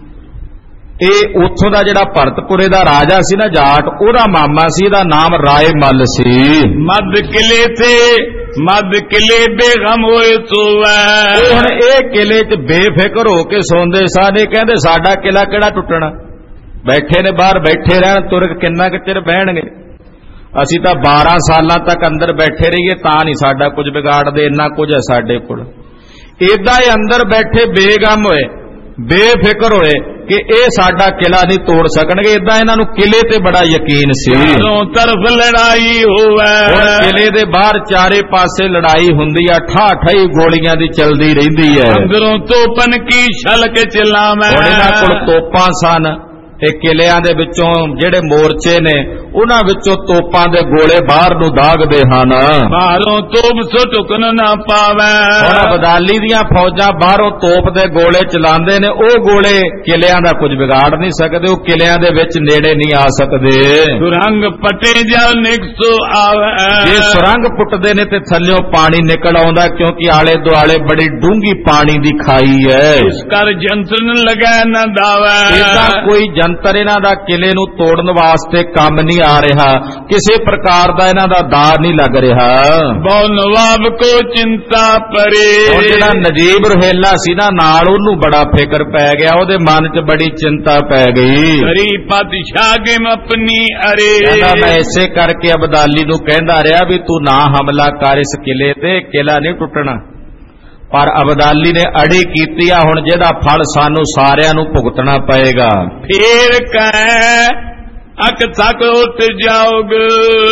ਇਹ ਉੱਥੋਂ ਦਾ ਜਿਹੜਾ ਭਰਤਪੁਰੇ ਦਾ ਰਾਜਾ ਸੀ ਨਾ ਜਾਟ, ਉਹਦਾ ਮਾਮਾ ਸੀ, ਇਹਦਾ ਨਾਮ ਰਾਏ ਮੱਲ ਸੀ। ਮੱਧ ਕਿਲੇ ਤੇ ਮੱਧ ਕਿਲੇ ਬੇਗਮ ਹੋਏ ਸੋਵੈ। ਹੁਣ ਇਹ ਕਿਲੇ 'ਚ ਬੇਫਿਕਰ ਹੋ ਕੇ ਸੌਂਦੇ ਸਨ। ਇਹ ਕਹਿੰਦੇ ਸਾਡਾ ਕਿਲਾ ਕਿਹੜਾ ਟੁੱਟਣਾ, ਬੈਠੇ ਨੇ ਬਾਹਰ, ਬੈਠੇ ਰਹਿਣ, ਤੁਰਕ ਕਿੰਨਾ ਕੁ ਚਿਰ ਬਹਿਣਗੇ। ਅਸੀਂ ਤਾਂ 12 ਸਾਲਾਂ ਤੱਕ ਅੰਦਰ ਬੈਠੇ ਰਹੀਏ ਤਾਂ ਨਹੀਂ ਸਾਡਾ ਕੁਝ ਵਿਗਾੜਦੇ, ਇੰਨਾ ਕੁਝ ਹੈ ਸਾਡੇ ਕੋਲ। ਏਦਾਂ ਹੀ ਅੰਦਰ ਬੈਠੇ ਬੇਗਮ ਹੋਏ, ਬੇਫਿਕਰ ਹੋਏ कि ਇਹ ਸਾਡਾ किला नहीं तोड़ सकणगे। इदां इन्हां नूं किले ते बड़ा यकीन सी। चारों तरफ लड़ाई होवे। किले दे बाहर चारे पासे लड़ाई हुंदी आ, ठा-ठई गोलियां दी चलदी रहिंदी है। अंदरों तोपन की छलक चलावे। इन्हां कोल तोपां सन, ते किलियां दे विचों जिहड़े मोर्चे ने उन्हां विचों तोपां दे गोले बाहर नूं दागदे हन। बाहरों तोप सो टुकन ना पावे। हुण अबदाली दीयां फौजां बाहरों तोप दे गोले चलांदे ने, ओ गोले किलियां दा कुछ बिगाड़ नहीं सकदे, ओ किलियां दे विच नेड़े नहीं आ सकदे। सुरंग पटे जल निकसो आवे। जे सुरंग पुटदे ने ते थल्लियों पानी निकल आउंदा, क्योंकि आले दुआले बड़ी डूंगी पानी दी खाई है। इस कर जंतर न लगा न दावे। इदा कोई जंतर इन्हां दा किले नूं तोड़न वास्ते काम नहीं आ रहा, किसी प्रकार दा इन्हां दा दार नहीं लग रहा। बहु नवाब को चिंता परे। जिहड़ा नजीब रहेला सी ना नाल, ओनूं बड़ा फिकर पै गया, ओहदे मन च बड़ी चिंता पै गई। हरी पातशाह के अपनी अरे। मैं इसे करके अबदाली नूं कहंदा रहा भी तू ना हमला कर इस किले ते, किला नहीं टुटना। पर अबदाली ने अड़ी कीती आ, हुण जिहदा फल सानू सारियां नूं भुगतना पएगा। फिर कह अक थक उठ जाओगे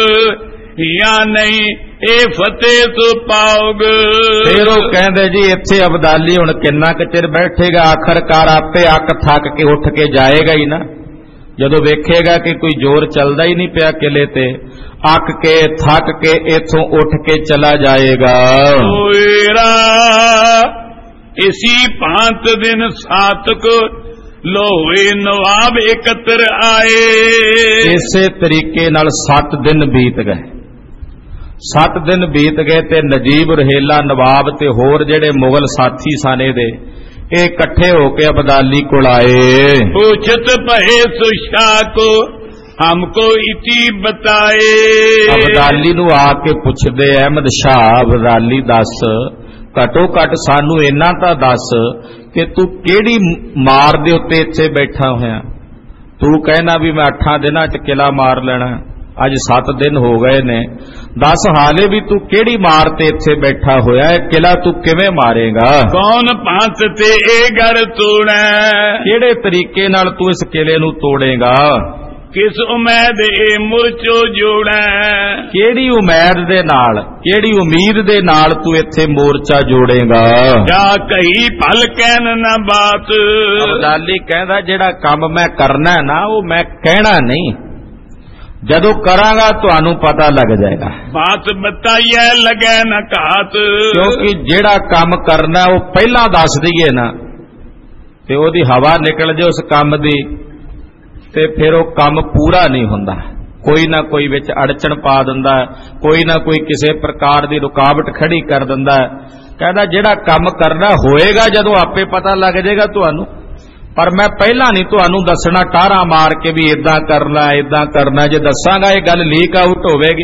या नहीं, ए फतेह तो पाओगे। फिर वो कहंदे जी इत्थे अबदाली हुण किन्ना क चिर बैठेगा, आखिरकार आपे अक थक के उठ के जाएगा ही ना। जदों वेखेगा कि कोई जोर चलदा ही नहीं पिया किले ते, अक के थक के इथों उठ के चला जाएगा। इसी भांत दिन सात को लोहे नवाब एकत्र आए। इसे तरीके नाल 7 दिन बीत गए। 7 दिन बीत गए ते नजीब रहेला नवाब ते होर जेड़े मुगल साथी साने दे ये इकट्ठे होके अबदाली को आए। पूछत पहे सुशाह को हमको इति बताए। अबदाली नू आके पुछदे अहमद शाह अबदाली दस घटो घट सानू इन्ना तां दस कि तू केड़ी मार दे उत्ते इत्थे बैठा होया। तू कहना भी मैं 8 दिनां च किला मार लेना, अज 7 दिन हो गए ने, दस हाले भी तू केड़ी मार ते इत्थे बैठा होया है, किला तू किवें मारेगा? कौन पंथ ते ए घर तोड़े, केड़े तरीके नाल तू इस किले नू तोड़ेगा? किस उम्मीद ए मुरचो जोड़े, केड़ी उम्मीद दे नाल, केड़ी उम्मीद दे नाल तू इत्थे मोर्चा जोड़ेगा? जा कही भल कहन ना बात। अबदाली कहदा जेड़ा काम मैं करना है ना वो मैं कहना नहीं, जदों करांगा तुहानू पता लग जाएगा। बात बताइए लगे न घात, क्योंकि जेड़ा काम करना वो पहला दस दईए ना ते ओदी हवा निकल जाए उस काम दी ते फिर वो काम पूरा नहीं हुंदा। कोई ना कोई विच अड़चन पा दिंदा है, कोई ना कोई किसी प्रकार दी रुकावट खड़ी कर दिंदा है। कहदा जेड़ा काम करना होएगा जदों आपे पता लग जाएगा तुहानू, पर मैं पहला नहीं तुहानू दसना टारा मार के भी इदां करना इदां करना। जे दसांगा ये गल लीक आउट होवेगी,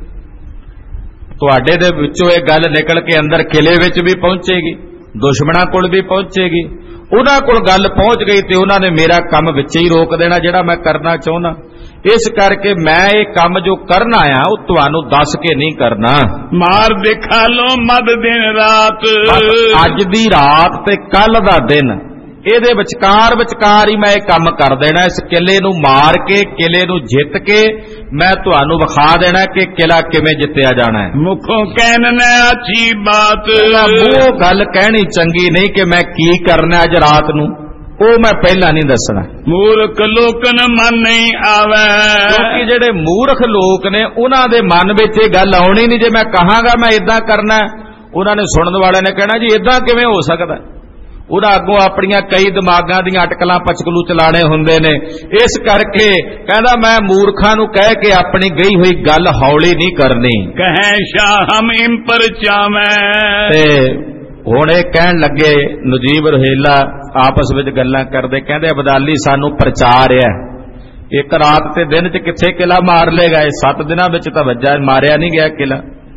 तुहाडे दे विचों ये गल निकल के अंदर किले विच भी पहुंचेगी, दुश्मनां कोल भी पहुंचेगी। उन्हां कोल गल पहुंच गई ते उन्हां ने मेरा काम विच ही रोक देना जिहड़ा मैं करना चाहुंदा। इस करके मैं ये काम जो करना आ वो तुहानू दस के नहीं करना। मार दिखा लो मद दिन रात, अज दी रात ते कल दा दिन ਇਹਦੇ ਵਿਚਕਾਰ ही मैं काम कर देना। इस किले नू मार के किले नू जित के मैं तुहानू विखा देना कि किला किवें जित्तिया जाना है। मुखों कहना अच्छी बात, वो गल कहनी चंगी नहीं कि मैं की करना अज रात नू, वो मैं पहला नहीं दसना। मूर्ख लोकन मन नहीं आवे, क्योंकि जेडे मूर्ख लोग ने उन्हां दे मन विच ये गल आउणी नहीं। जे मैं कहांगा मैं इदां करना, उन्हां ने सुणन वाले ने कहना जी इदां किवें हो सकदा। उन्हां अगों अपनियां कई दिमागां दीयां अटकलां पचकलू चलाने हुंदे ने। इस करके कहदा मैं मूर्खां नूं कह के अपनी गई हुई गल हौली नहीं करनी। कहे शाह हम इम पर चावें, ते हुण इह कहण लगे नजीब रहेला आपस विच गल्लां करदे, कहंदे अबदाली सानू प्रचार है, एक रात ते दिन च किथे किला मार लेगा? 7 दिनां विच तां वज्जा मारिया नहीं गया किला।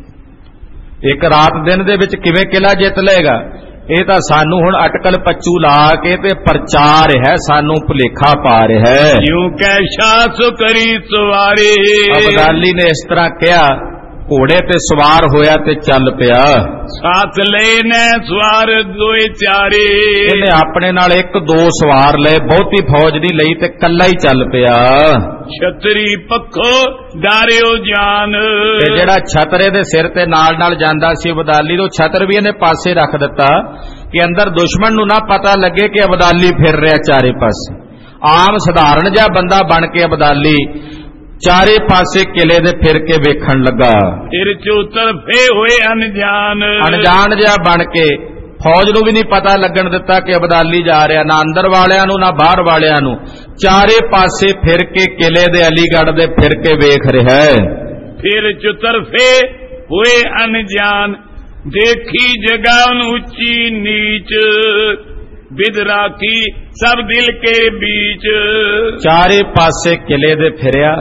एक रात दिन दे विच किवें किला जित लेगा? ये तो सानू हुण अटकल पच्चू ला के ते प्रचार है, सानू भुलेखा पा रहा है। यूं कैसा सो करी सवारी, अबदाली ने इस तरह कहा, घोड़े ते सवार होया ते चल पिया। साथ लेने सवार दो चारे, इन्हें अपने नाल 1-2 सवार ले, बहुती फौज नहीं लई ते कल्ला ही चल पिया। छतरी पखो डारियो जान, ते जेड़ा छतरे दे सिर ते नाल नाल जांदा सी अबदाली तो छतर भी इन्हें पासे रख दिता कि अंदर दुश्मन नूं ना पता लगे कि अबदाली फिर रहा चारे पासे। आम सधारण जिहा बंदा बन के अबदाली चारे पासे किले दे फिर के वेखण लगा। फिर चो तरफे हुए अनजान जिहा बन के फौज नूं भी नहीं पता लगन दिता कि अबदाली जा रहा, ना अंदर वालियां नूं ना बाहर वालियां नूं। चारे पासे फिर के किले दे अलीगढ़ दे फिर के वेख रहा है। फिर चो तरफे हुए अनजान, देखी जगह ऊंची नीच, बिद राखी सब दिल के बीच। चारे पासे किले दे फिरिया,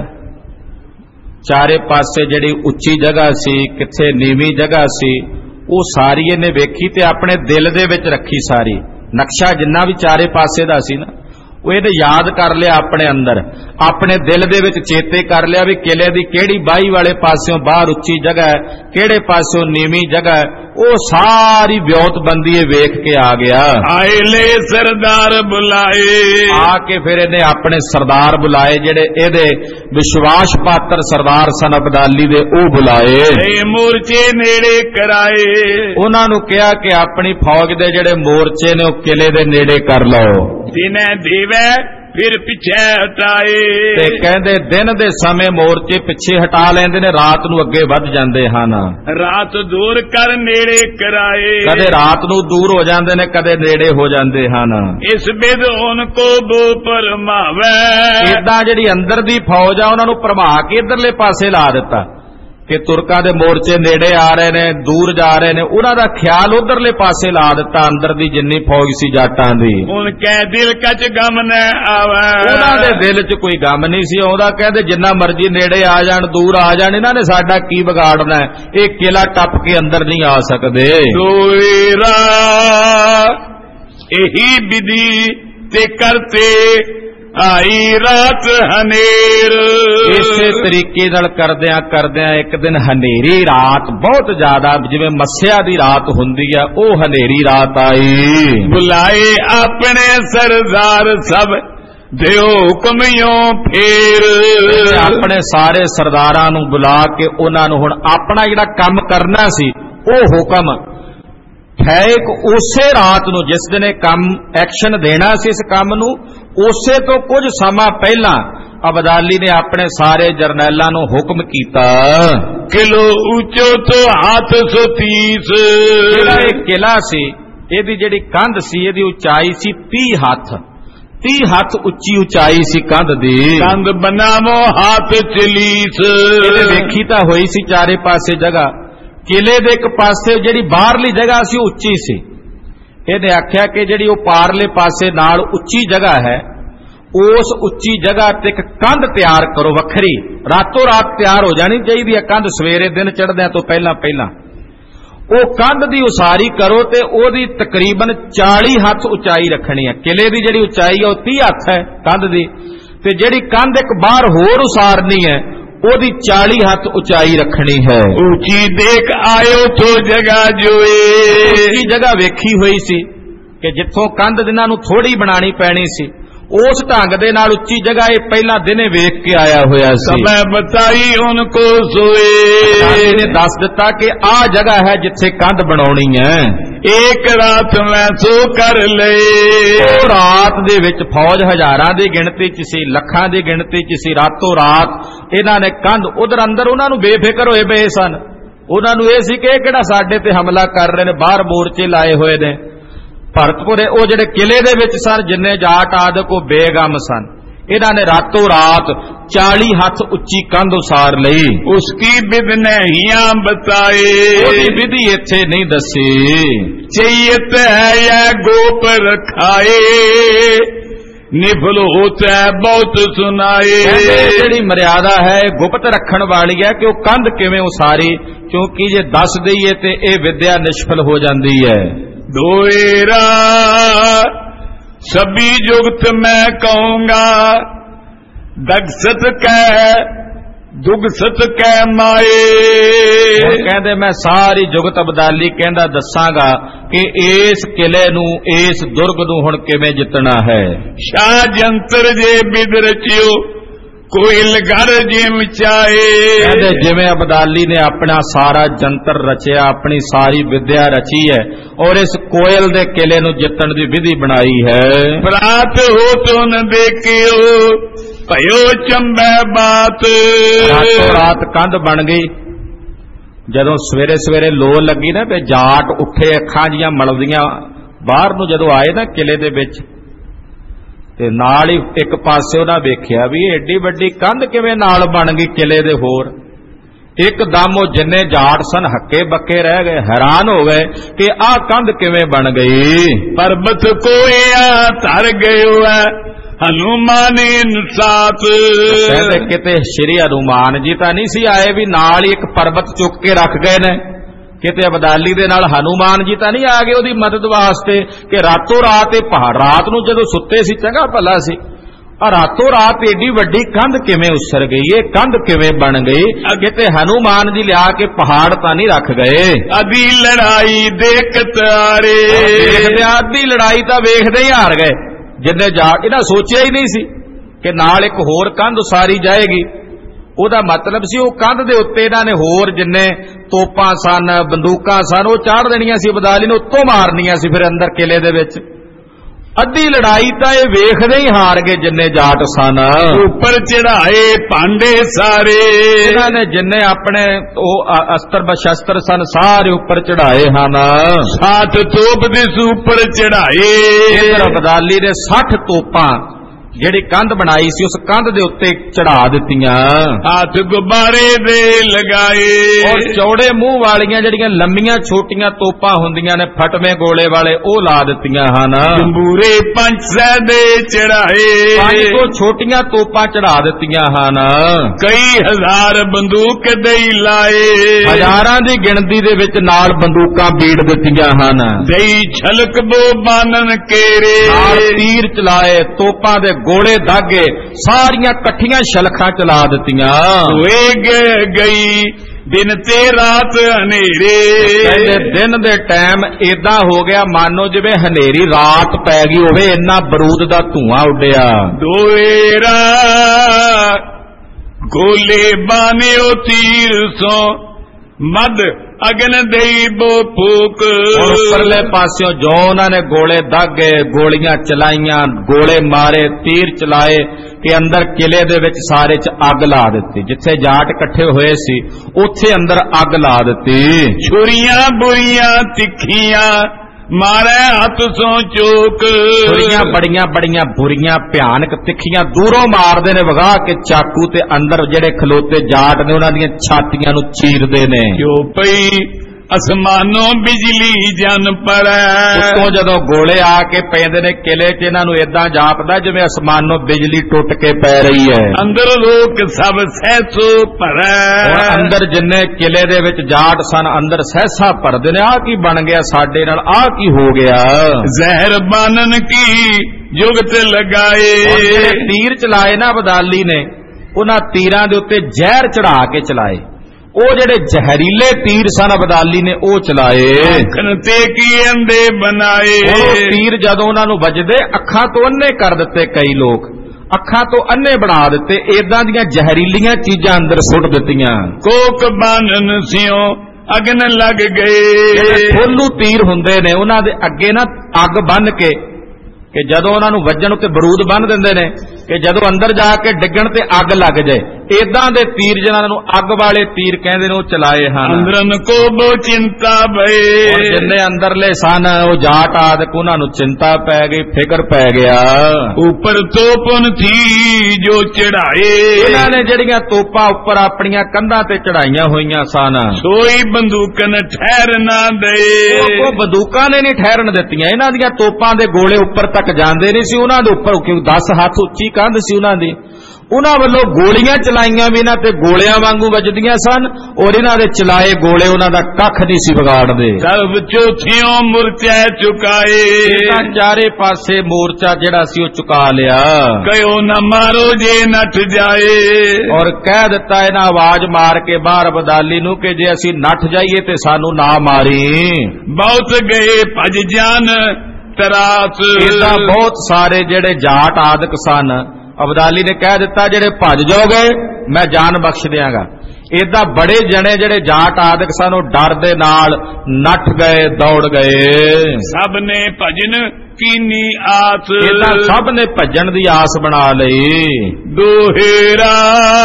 चारे पासे जिहड़ी उच्ची जगह सी, किथे नीवी जगह सी, वो सारी इहने वेखी ते अपने दिल दे विच रखी। सारी नक्शा जिन्ना भी चारे पासे दा सी ना वो इहने याद कर लिया अपने अंदर, अपने दिल दे विच चेते कर लिया भी किले दी केड़ी बाही वाले पासों बाहर उच्ची जगह है, केड़े पासों नीवी जगह है। वो सारी ब्योतबंदी वेख के आ गया। आए ले सरदार बुलाए, आके फिर इन्हें अपने सरदार बुलाए, जेड़े एदे विश्वास पात्र सरदार सन अबदाली दे ओ बुलाए। मोर्चे नेड़े कराए, उन्हां नूं कहा कि अपनी फौज दे जेड़े मोर्चे ने ओ किले दे नेड़े कर लो। दिने देवे फिर पिछे हटाए। ते कहंदे दिन दे समय मोर्चे पिछे हटा लेंदे ने, रात नूं अगे वध जांदे हन। रात दूर कर नेड़े कराए। कदे रात नूं दूर हो जांदे ने, कदे नेड़े हो जांदे हन। इस बिद उनको बो परमावे। इदां जिहड़ी अंदर दी फौज आ उहनां नूं भरमा के इधरले पासे ला दिता कि तुरकां दे मोर्चे नेड़े आ रहे ने, दूर जा रहे ने, उहनां दा ख्याल उधरले पासे ला दिता। अंदर दी जिन्नी फौज सी जाटां दी, उनके दिल कच गम न आवे। उहनां दे दिल च कोई गम नहीं सी आउंदा। कहंदे जिन्ना मर्जी नेड़े आ जाण, दूर आ जाण, इन्हां ने साडा की बिगाड़ना है, इह किला टप के अंदर नहीं आ सकदे। सोएरा एही विधि ते करते आई रात हनेर। इसे तरीके नाल करदियां करदियां एक दिन हनेरी रात, बहुत ज्यादा जिवें मस्या दी रात हुंदी है, ओ हनेरी रात आई। बुलाए अपने सरदार सब दिओ हुक्मियों फेर। अपने सारे सरदारां नूं बुला के उन्हां नूं हुण अपना जिहड़ा काम करना सी ओ हुक्म है। एक उसे रात नूं जिस दिन काम एक्शन देना सी, इस काम नूं उसे तो कुछ समा पहला अबदाली ने अपने सारे जरनैलां नूं हुक्म कीता, किलो ऊंचो तो हाथ 130। जिहड़ा इह किला सी, इहदी जिहड़ी कंध सी, इहदी उचाई सी 30 हाथ। 30 हाथ उच्ची उचाई सी कंध दी। कंध बनावो हाथ 40। इहदे वेखी तां होई सी चारे पासे जगह। किले दे एक पासे जिहड़ी बाहरली जगह सी उच्ची सी। इहने आख्या कि जिहड़ी ओ पारले पासे नाल उच्ची जगह है, उस उच्ची जगह ते एक कंध तैयार करो वखरी, रातों रात तैयार हो जानी चाहिए कंध, सवेरे दिन चढ़दे तो पहला पहला ओ कंध दी उसारी करो ते ओदी तकरीबन 40 हाथ उचाई रखनी है। किले दी जिहड़ी उचाई है 30 हाथ है कंध दी, ते जिहड़ी कंध एक बाहर होर उसारनी है ओदी 40 हाथ उचाई रखनी है। ऊंची देख आयो तो जगह जोए। ऊंची जगह वेखी हुई सी कि जिथों कंध दिनां नूं थोड़ी बनानी पैनी सी, उस ढंग दे नाल उच्ची जगह ये पहला दिने वेख के आया होया सी। समय बताई उनको सोए। ने दस दिता कि आ जगह है जिथे कंध बनाउणी है। एक रात मैं सो कर ले। ओ रात दे विच फौज हजारां दी गिणती च सी, लखां दी गिणती च सी। रातों रात इन्हां ने कंध उधर अंदर उन्हां नूं बेफिक्र होए पए सन। उन्हां नूं इह सी कि किहड़ा साडे ते हमला कर रहे ने, बाहर मोर्चे लाए होए ने। भरतपुरे ओ जिहड़े किले दे विच सन, जिन्ने जाट आदि को बेगम सन, इन्हां ने रातों रात 40 हाथ उच्ची कंध उसार लई। उसकी विध नहीं बताए, ओदी विधि इत्थे नहीं दसी। चैयत है या गोप रखाए, निफल होता है बहुत सुनाए। जिहड़ी मर्यादा है गुप्त रखण वाली है कि वह कंध किवें उसारी, क्योंकि जे दस दईए ते इह विद्या निष्फल हो जाती है। दोएरा सभी जुगत मैं कहूंगा, दगसत कै दुगसत कै माए। कहते मैं सारी जुगत अबदाली कहंदा दसांगा कि इस किले नूं, इस दुर्ग नूं हुण किवें जितना है। शाह जंतर जे बिद रचियो कोयल घर जिम चाहे। कहते जिवें अबदाली ने अपना सारा जंतर रचिया, अपनी सारी विद्या रची है और इस कोयल दे किले नूं जितण दी विधि बनाई है। प्रात हो तो न देखियो भयो चंबे बात। रातों रात कंध बन गई। जदों सवेरे सवेरे लो लगी ना ते जाट उठे, अखां जियां मलदियां बाहर नूं जदों आए ना किले दे विच, ते नाल ही एक पासे उन्हां वेखिया भी एडी वड्डी कंध किवें नाल बन गई किले दे। होर एकदम वो जिन्ने जाट सन हक्के बक्के रह गए, हैरान हो गए कि आ कंध किवें बन गई। पर्वत कोई तर गयो है हनुमान साथ। कहते किते श्री हनुमान जी तां नहीं सी आए भी नाल ही एक पर्वत चुक के रख गए ने। किते अबदाली दे नाल हनुमान जी तां नहीं आ गए ओदी मदद वास्ते कि रातों रात पहाड़, रात नूं जदों सुत्ते सी चंगा भला सी, रातों रात एडी वड्डी कंध किवें उसर गई, ये कंध किवें बन गई। किते हनुमान जी लिया के पहाड़ तां नहीं रख गए। अदी लड़ाई देखत आरे, अदी लड़ाई तां वेखदे ही हार गए। जिन्ने जाट इन्हां सोचिया ही नहीं सी कि नाल एक होर कंध उसारी जाएगी। ਉਹਦਾ मतलब सी ਉਹ कंध ਦੇ ਉੱਤੇ ਇਹਨਾਂ ਨੇ ਹੋਰ ਜਿੰਨੇ ਤੋਪਾਂ सन, बंदूकां सन, ਉਹ ਚਾੜ ਦੇਣੀਆਂ ਸੀ। ਅਬਦਾਲੀ ਨੇ ਉੱਤੋਂ ਮਾਰਨੀਆਂ ਸੀ ਫਿਰ ਅੰਦਰ ਕਿਲੇ ਦੇ ਵਿੱਚ। ਅੱਧੀ ਲੜਾਈ ਤਾਂ ਇਹ ਵੇਖਦੇ ਹੀ ਹਾਰ ਗਏ ਜਿੰਨੇ ਜਾਟ ਸਨ। ਉੱਪਰ ਚੜਾਏ ਭਾਂਡੇ ਸਾਰੇ, ਇਹਨਾਂ ਨੇ ਜਿੰਨੇ ਆਪਣੇ ਉਹ ਅਸਤਰ ਬਸ਼ਸਤਰ ਸਨ ਸਾਰੇ ਉੱਪਰ ਚੜਾਏ ਹਨ। 7 ਤੋਪ ਦੇ ਉੱਪਰ ਚੜਾਏ। ਇਧਰ ਅਬਦਾਲੀ ਦੇ 60 ਤੋਪਾਂ ਜਿਹੜੀ ਕੰਧ ਬਣਾਈ ਸੀ ਉਸ ਕੰਧ ਦੇ ਉੱਤੇ ਚੜਾ ਦਿੱਤੀਆਂ। ਹੱਥ ਗੁਬਾਰੇ ਦੇ ਲਗਾਏ। ਔਰ ਚੌੜੇ ਮੂੰਹ ਵਾਲੀਆਂ ਜਿਹੜੀਆਂ ਲੰਮੀਆਂ ਛੋਟੀਆਂ ਤੋਪਾਂ ਹੁੰਦੀਆਂ ਨੇ ਫਟਵੇਂ ਗੋਲੇ ਵਾਲੇ ਉਹ ਲਾ ਦਿੱਤੀਆਂ ਹਨ। ਜੰਬੂਰੇ 500 ਦੇ ਚੜਾਏ। 500 ਛੋਟੀਆਂ ਤੋਪਾਂ ਚੜਾ ਦਿੱਤੀਆਂ ਹਨ। ਕਈ ਹਜ਼ਾਰ ਬੰਦੂਕ ਦੇ ਲਾਏ। ਹਜ਼ਾਰਾਂ ਦੀ ਗਿਣਤੀ ਦੇ ਵਿੱਚ ਨਾਲ ਬੰਦੂਕਾਂ ਬੀੜ ਦਿੱਤੀਆਂ ਹਨ। ਦਈ ਛਲਕ ਬੋ ਬਾਨਨ ਕੇਰੇ। ਨਾਲ ਤੀਰ ਚਲਾਏ, ਤੋਪਾਂ ਦੇ ਗੋਲੇ ਦਾਗੇ, ਸਾਰੀਆਂ ਇਕੱਠੀਆਂ ਸ਼ਲਖਾਂ ਚਲਾ ਦਿੱਤੀਆਂ। ਹੋਏ ਗਈ ਦਿਨ ਤੇ ਰਾਤ ਹਨੇਰੇ। ਕਹਿੰਦੇ ਦਿਨ ਦੇ ਟਾਈਮ ਏਦਾਂ ਹੋ ਗਿਆ ਮਾਨੋ ਜਿਵੇਂ ਹਨੇਰੀ ਰਾਤ ਪੈ ਗਈ ਹੋਵੇ, ਇੰਨਾ ਬਰੂਦ ਦਾ ਧੂਆਂ ਉੱਡਿਆ। ਦੋਏਰਾ ਗੋਲੇ ਬਾਨਿਓ ਤੀਰ ਸੋ ਮਦ ਅਗਨ ਦੇਈ ਬੋ ਫੂਕ। ਉੱਪਰਲੇ ਪਾਸਿਓਂ ਜੋ ਉਹਨਾਂ ਨੇ ਗੋਲੇ ਦਾਗੇ, ਗੋਲੀਆਂ ਚਲਾਈਆਂ, ਗੋਲੇ ਮਾਰੇ, ਤੀਰ ਚਲਾਏ ਕਿ ਅੰਦਰ ਕਿਲੇ ਦੇ ਵਿੱਚ ਸਾਰੇ 'ਚ ਅੱਗ ਲਾ ਦਿੱਤੀ। ਜਿੱਥੇ ਜਾਟ ਇਕੱਠੇ ਹੋਏ ਸੀ ਉੱਥੇ ਅੰਦਰ ਅੱਗ ਲਾ ਦਿੱਤੀ। ਛੁਰੀਆਂ ਬੁਰੀਆਂ ਤਿੱਖੀਆਂ ਮਾਰੇ ਹੱਥ ਸੋ ਚੋਕ। ਛੁਰੀਆਂ ਬੜੀਆਂ ਬੜੀਆਂ ਬੁਰੀਆਂ ਭਿਆਨਕ ਤਿੱਖੀਆਂ ਦੂਰੋਂ ਮਾਰਦੇ ਨੇ ਵਗਾ ਕੇ ਚਾਕੂ, ਤੇ ਅੰਦਰ ਜਿਹੜੇ ਖਲੋਤੇ ਜਾਟ ਨੇ ਉਹਨਾਂ ਦੀਆਂ ਛਾਤੀਆਂ ਨੂੰ ਚੀਰਦੇ ਨੇ। ਜੋ ਪਈ ਅਸਮਾਨੋਂ ਬਿਜਲੀ ਜਨ ਪਰੈ। ਉੱਤੋਂ ਜਦੋਂ ਗੋਲੇ ਆ ਕੇ ਪੈਂਦੇ ਨੇ ਕਿਲੇ 'ਚ ਇਹਨਾਂ ਨੂੰ ਏਦਾਂ ਜਾਪਦਾ ਜਿਵੇਂ ਅਸਮਾਨੋਂ ਬਿਜਲੀ ਟੁੱਟ ਕੇ ਪੈ ਰਹੀ ਹੈ। ਅੰਦਰ ਲੋਕ ਸਭ ਸਹਿਸੋ ਭਰੈ। ਅੰਦਰ ਜਿੰਨੇ ਕਿਲੇ ਦੇ ਵਿੱਚ ਜਾਟ ਸਨ ਅੰਦਰ ਸਹਿਸਾ ਭਰਦੇ ਨੇ, ਆਹ ਕੀ ਬਣ ਗਿਆ ਸਾਡੇ ਨਾਲ, ਆਹ ਕੀ ਹੋ ਗਿਆ। ਜ਼ਹਿਰ ਬਾਨਨ ਕੀ ਜੁਗਤ ਲਗਾਏ। ਤੀਰ ਚਲਾਏ ਨਾ ਅਬਦਾਲੀ ਨੇ, ਉਹਨਾਂ ਤੀਰਾਂ ਦੇ ਉੱਤੇ ਜ਼ਹਿਰ ਚੜਾ ਕੇ ਚਲਾਏ। ਉਹ ਜਿਹੜੇ ਜ਼ਹਿਰੀਲੇ ਤੀਰ ਸਨ ਅਬਦਾਲੀ ਨੇ ਉਹ ਚਲਾਏ। ਅੱਖਾਂ ਤੇ ਕੀ ਅੰਦੇ ਬਣਾਏ। ਉਹ ਤੀਰ ਜਦੋਂ ਉਹਨਾਂ ਨੂੰ ਵੱਜਦੇ ਅੱਖਾਂ ਤੋਂ ਅੰਨੇ ਕਰ ਦਿੱਤੇ, ਕਈ ਲੋਕ ਅੱਖਾਂ ਤੋਂ ਅੰਨੇ ਬਣਾ ਦਿੱਤੇ। ਏਦਾਂ ਦੀਆਂ ਜ਼ਹਿਰੀਲੀਆਂ ਚੀਜ਼ਾਂ ਅੰਦਰ ਸੁੱਟ ਦਿੱਤੀਆਂ। ਕੋਕ ਬਾਨਨ ਸਿਓ ਅਗਨ ਲੱਗ ਗਏ। ਫੁੱਲੂ ਤੀਰ ਹੁੰਦੇ ਨੇ ਉਹਨਾਂ ਦੇ ਅੱਗੇ ਨਾ ਅੱਗ ਬੰਨ ਕੇ ਕਿ ਜਦੋਂ ਉਹਨਾਂ ਨੂੰ ਵੱਜਣ ਉੱਤੇ ਬਰੂਦ ਬੰਨ ਦਿੰਦੇ ਨੇ ਕਿ ਜਦੋਂ ਅੰਦਰ ਜਾ ਕੇ ਡਿੱਗਣ ਤੇ ਅੱਗ ਲੱਗ ਜਾਏ। ਏਦਾਂ ਦੇ ਤੀਰ ਜਿਨ੍ਹਾਂ ਨੂੰ ਅੱਗ ਵਾਲੇ ਤੀਰ ਕਹਿੰਦੇ ਨੇ ਉਹ ਚਲਾਏ ਹਨ। ਅੰਦਰਨ ਕੋ ਬੋ ਚਿੰਤਾ ਭਏ। ਜਿੰਨੇ ਅੰਦਰਲੇ ਸਨ ਉਹ ਜਾਟ ਆਦਿਕ ਉਹਨਾਂ ਨੂੰ ਚਿੰਤਾ ਪੈ ਗਈ, ਫਿਕਰ ਪੈ ਗਿਆ। ਉੱਪਰ ਤੋਪਨ ਥੀ ਜੋ ਚੜਾਏ। ਇਹਨਾਂ ਨੇ ਜਿਹੜੀਆਂ ਤੋਪਾਂ ਉੱਪਰ ਆਪਣੀਆਂ ਕੰਧਾਂ ਤੇ ਚੜਾਈਆਂ ਹੋਈਆਂ ਸਨ ਸੋਈ ਬੰਦੂਕਨ ਠਹਿਰ ਨਾ ਦਏ। ਉਹ ਬੰਦੂਕਾਂ ਨੇ ਨਹੀਂ ਠਹਿਰਨ ਦਿੱਤੀਆਂ। ਇਹਨਾਂ ਦੀਆਂ ਤੋਪਾਂ ਦੇ ਗੋਲੇ ਉੱਪਰ ਤੱਕ ਜਾਂਦੇ ਨਹੀਂ ਸੀ। ਉਹਨਾਂ ਦੇ ਉੱਪਰ ਕਿਉਂ 10 ਹੱਥ ਉੱਚੀ ਕੰਧ ਸੀ ਉਹਨਾਂ ਦੀ, ਉਹਨਾਂ ਵੱਲੋਂ ਗੋਲੀਆਂ ਚਲਾਈਆਂ ਵੀ ਇਹਨਾਂ ਤੇ ਗੋਲਿਆਂ ਵਾਂਗੂ ਵੱਜਦੀਆਂ ਸਨ ਔਰ ਇਹਨਾਂ ਦੇ ਚਲਾਏ ਗੋਲੇ ਉਹਨਾਂ ਦਾ ਕੱਖ ਨਹੀਂ ਸੀ ਵਿਗਾੜਦੇ। ਸਰਬ ਚੌਥਿਓਂ ਮੁਰਚਾ ਚੁਕਾਏ। ਇਹਨਾਂ ਚਾਰੇ ਪਾਸੇ ਮੋਰਚਾ ਜਿਹੜਾ ਸੀ ਉਹ ਚੁਕਾ ਲਿਆ। ਕਹੋ ਨਾ ਮਾਰੋ ਜੇ ਨੱਠ ਜਾਏ। ਔਰ ਕਹਿ ਦਿੱਤਾ ਇਹਨਾਂ ਆਵਾਜ਼ ਮਾਰ ਕੇ ਬਾਹਰ ਅਬਦਾਲੀ ਨੂੰ ਕਿ ਜੇ ਅਸੀਂ ਨੱਠ ਜਾਈਏ ਤੇ ਸਾਨੂੰ ਨਾ ਮਾਰੀ। ਬਹੁਤ ਗਏ ਭਜ ਜਾਨ ਤਰਾਸ। ਇਹਦਾ ਬਹੁਤ ਸਾਰੇ ਜਿਹੜੇ ਜਾਟ ਆਦਿਕ ਸਨ ਅਬਦਾਲੀ ਨੇ ਕਹਿ ਦਿੱਤਾ ਜਿਹੜੇ ਭੱਜ ਜਾਓਗੇ ਮੈਂ ਜਾਨ ਬਖਸ਼ ਦਿਆਂਗਾ। ਏਦਾਂ ਬੜੇ ਜਣੇ ਜਿਹੜੇ ਜਾਟ ਆਦਿਕ ਸਨ ਉਹ ਡਰ ਦੇ ਨਾਲ ਨੱਠ ਗਏ, ਦੌੜ ਗਏ। ਸਭ ਨੇ ਭਜਨ ਕੀਨੀ ਆਸ। ਏਦਾਂ ਸਭ ਨੇ ਭੱਜਣ ਦੀ ਆਸ ਬਣਾ ਲਈ। ਦੋਹੇਰਾ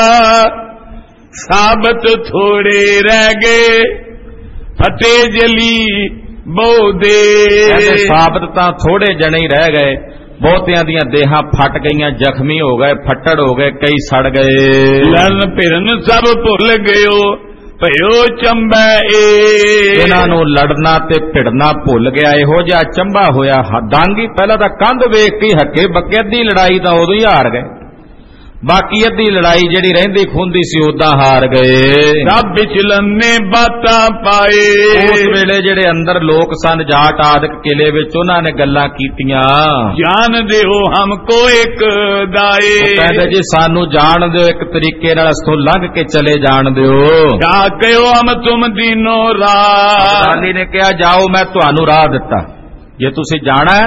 ਸਾਬਤ ਥੋੜੇ ਰਹਿ ਗਏ ਫਤਿਹ ਜਲੀ ਬਹੁਦੇ। ਸਾਬਤ ਤਾਂ ਥੋੜੇ ਜਣੇ ਹੀ ਰਹਿ ਗਏ, ਬਹੁਤਿਆਂ ਦੀਆਂ ਦੇਹਾਂ ਫਟ ਗਈਆਂ, ਜ਼ਖਮੀ ਹੋ ਗਏ, ਫੱਟੜ ਹੋ ਗਏ, ਕਈ ਸੜ ਗਏ। ਲਰਨ ਭਿਰਨ ਸਭ ਭੁੱਲ ਗਇਓ ਭਇਓ ਚੰਬੈ। ਇਹਨਾਂ ਨੂੰ ਲੜਨਾ ਤੇ ਭਿੜਨਾ ਭੁੱਲ ਗਿਆ, ਇਹੋ ਜਿਹਾ ਚੰਬਾ ਹੋਇਆ। ਦਾਂਗੀ ਪਹਿਲਾਂ ਤਾਂ ਕੰਧ ਵੇਖ ਕੇ ਹੱਕੇ ਬੱਕੇ, ਅੱਧੀ ਲੜਾਈ ਤਾਂ ਉਦੋਂ ਹੀ ਹਾਰ ਗਏ, ਬਾਕੀ ਅੱਧੀ ਲੜਾਈ ਜਿਹੜੀ ਰਹਿੰਦੀ ਖੁੰਦੀ ਸੀ ਉਦਾਂ ਹਾਰ ਗਏ। ਸਭ ਵਿਚਲਨੇ ਬਾਤਾਂ ਪਾਏ। ਉਸ ਵੇਲੇ ਜਿਹੜੇ ਅੰਦਰ ਲੋਕ ਸਨ ਜਾਟ ਆਦਿਕ ਕਿਲੇ ਵਿੱਚ ਉਹਨਾਂ ਨੇ ਗੱਲਾਂ ਕੀਤੀਆਂ। ਜਾਣ ਦਿਓ ਹਮਕੋ ਇੱਕ ਦਾਏ। ਕਹਿੰਦੇ ਜੀ ਸਾਨੂੰ ਜਾਣ ਦਿਓ, ਇੱਕ ਤਰੀਕੇ ਨਾਲ ਅਸਥੋਂ ਲੰਘ ਕੇ ਚਲੇ ਜਾਣ ਦਿਓ। ਜਾ ਕਹਿਓ ਹਮ ਤੁਮ ਦੀਨੋ ਰਾਹ। ਅਬਦਾਲੀ ਨੇ ਕਿਹਾ ਜਾਓ ਮੈਂ ਤੁਹਾਨੂੰ ਰਾਹ ਦਿੱਤਾ, ਜੇ ਤੁਸੀਂ ਜਾਣਾ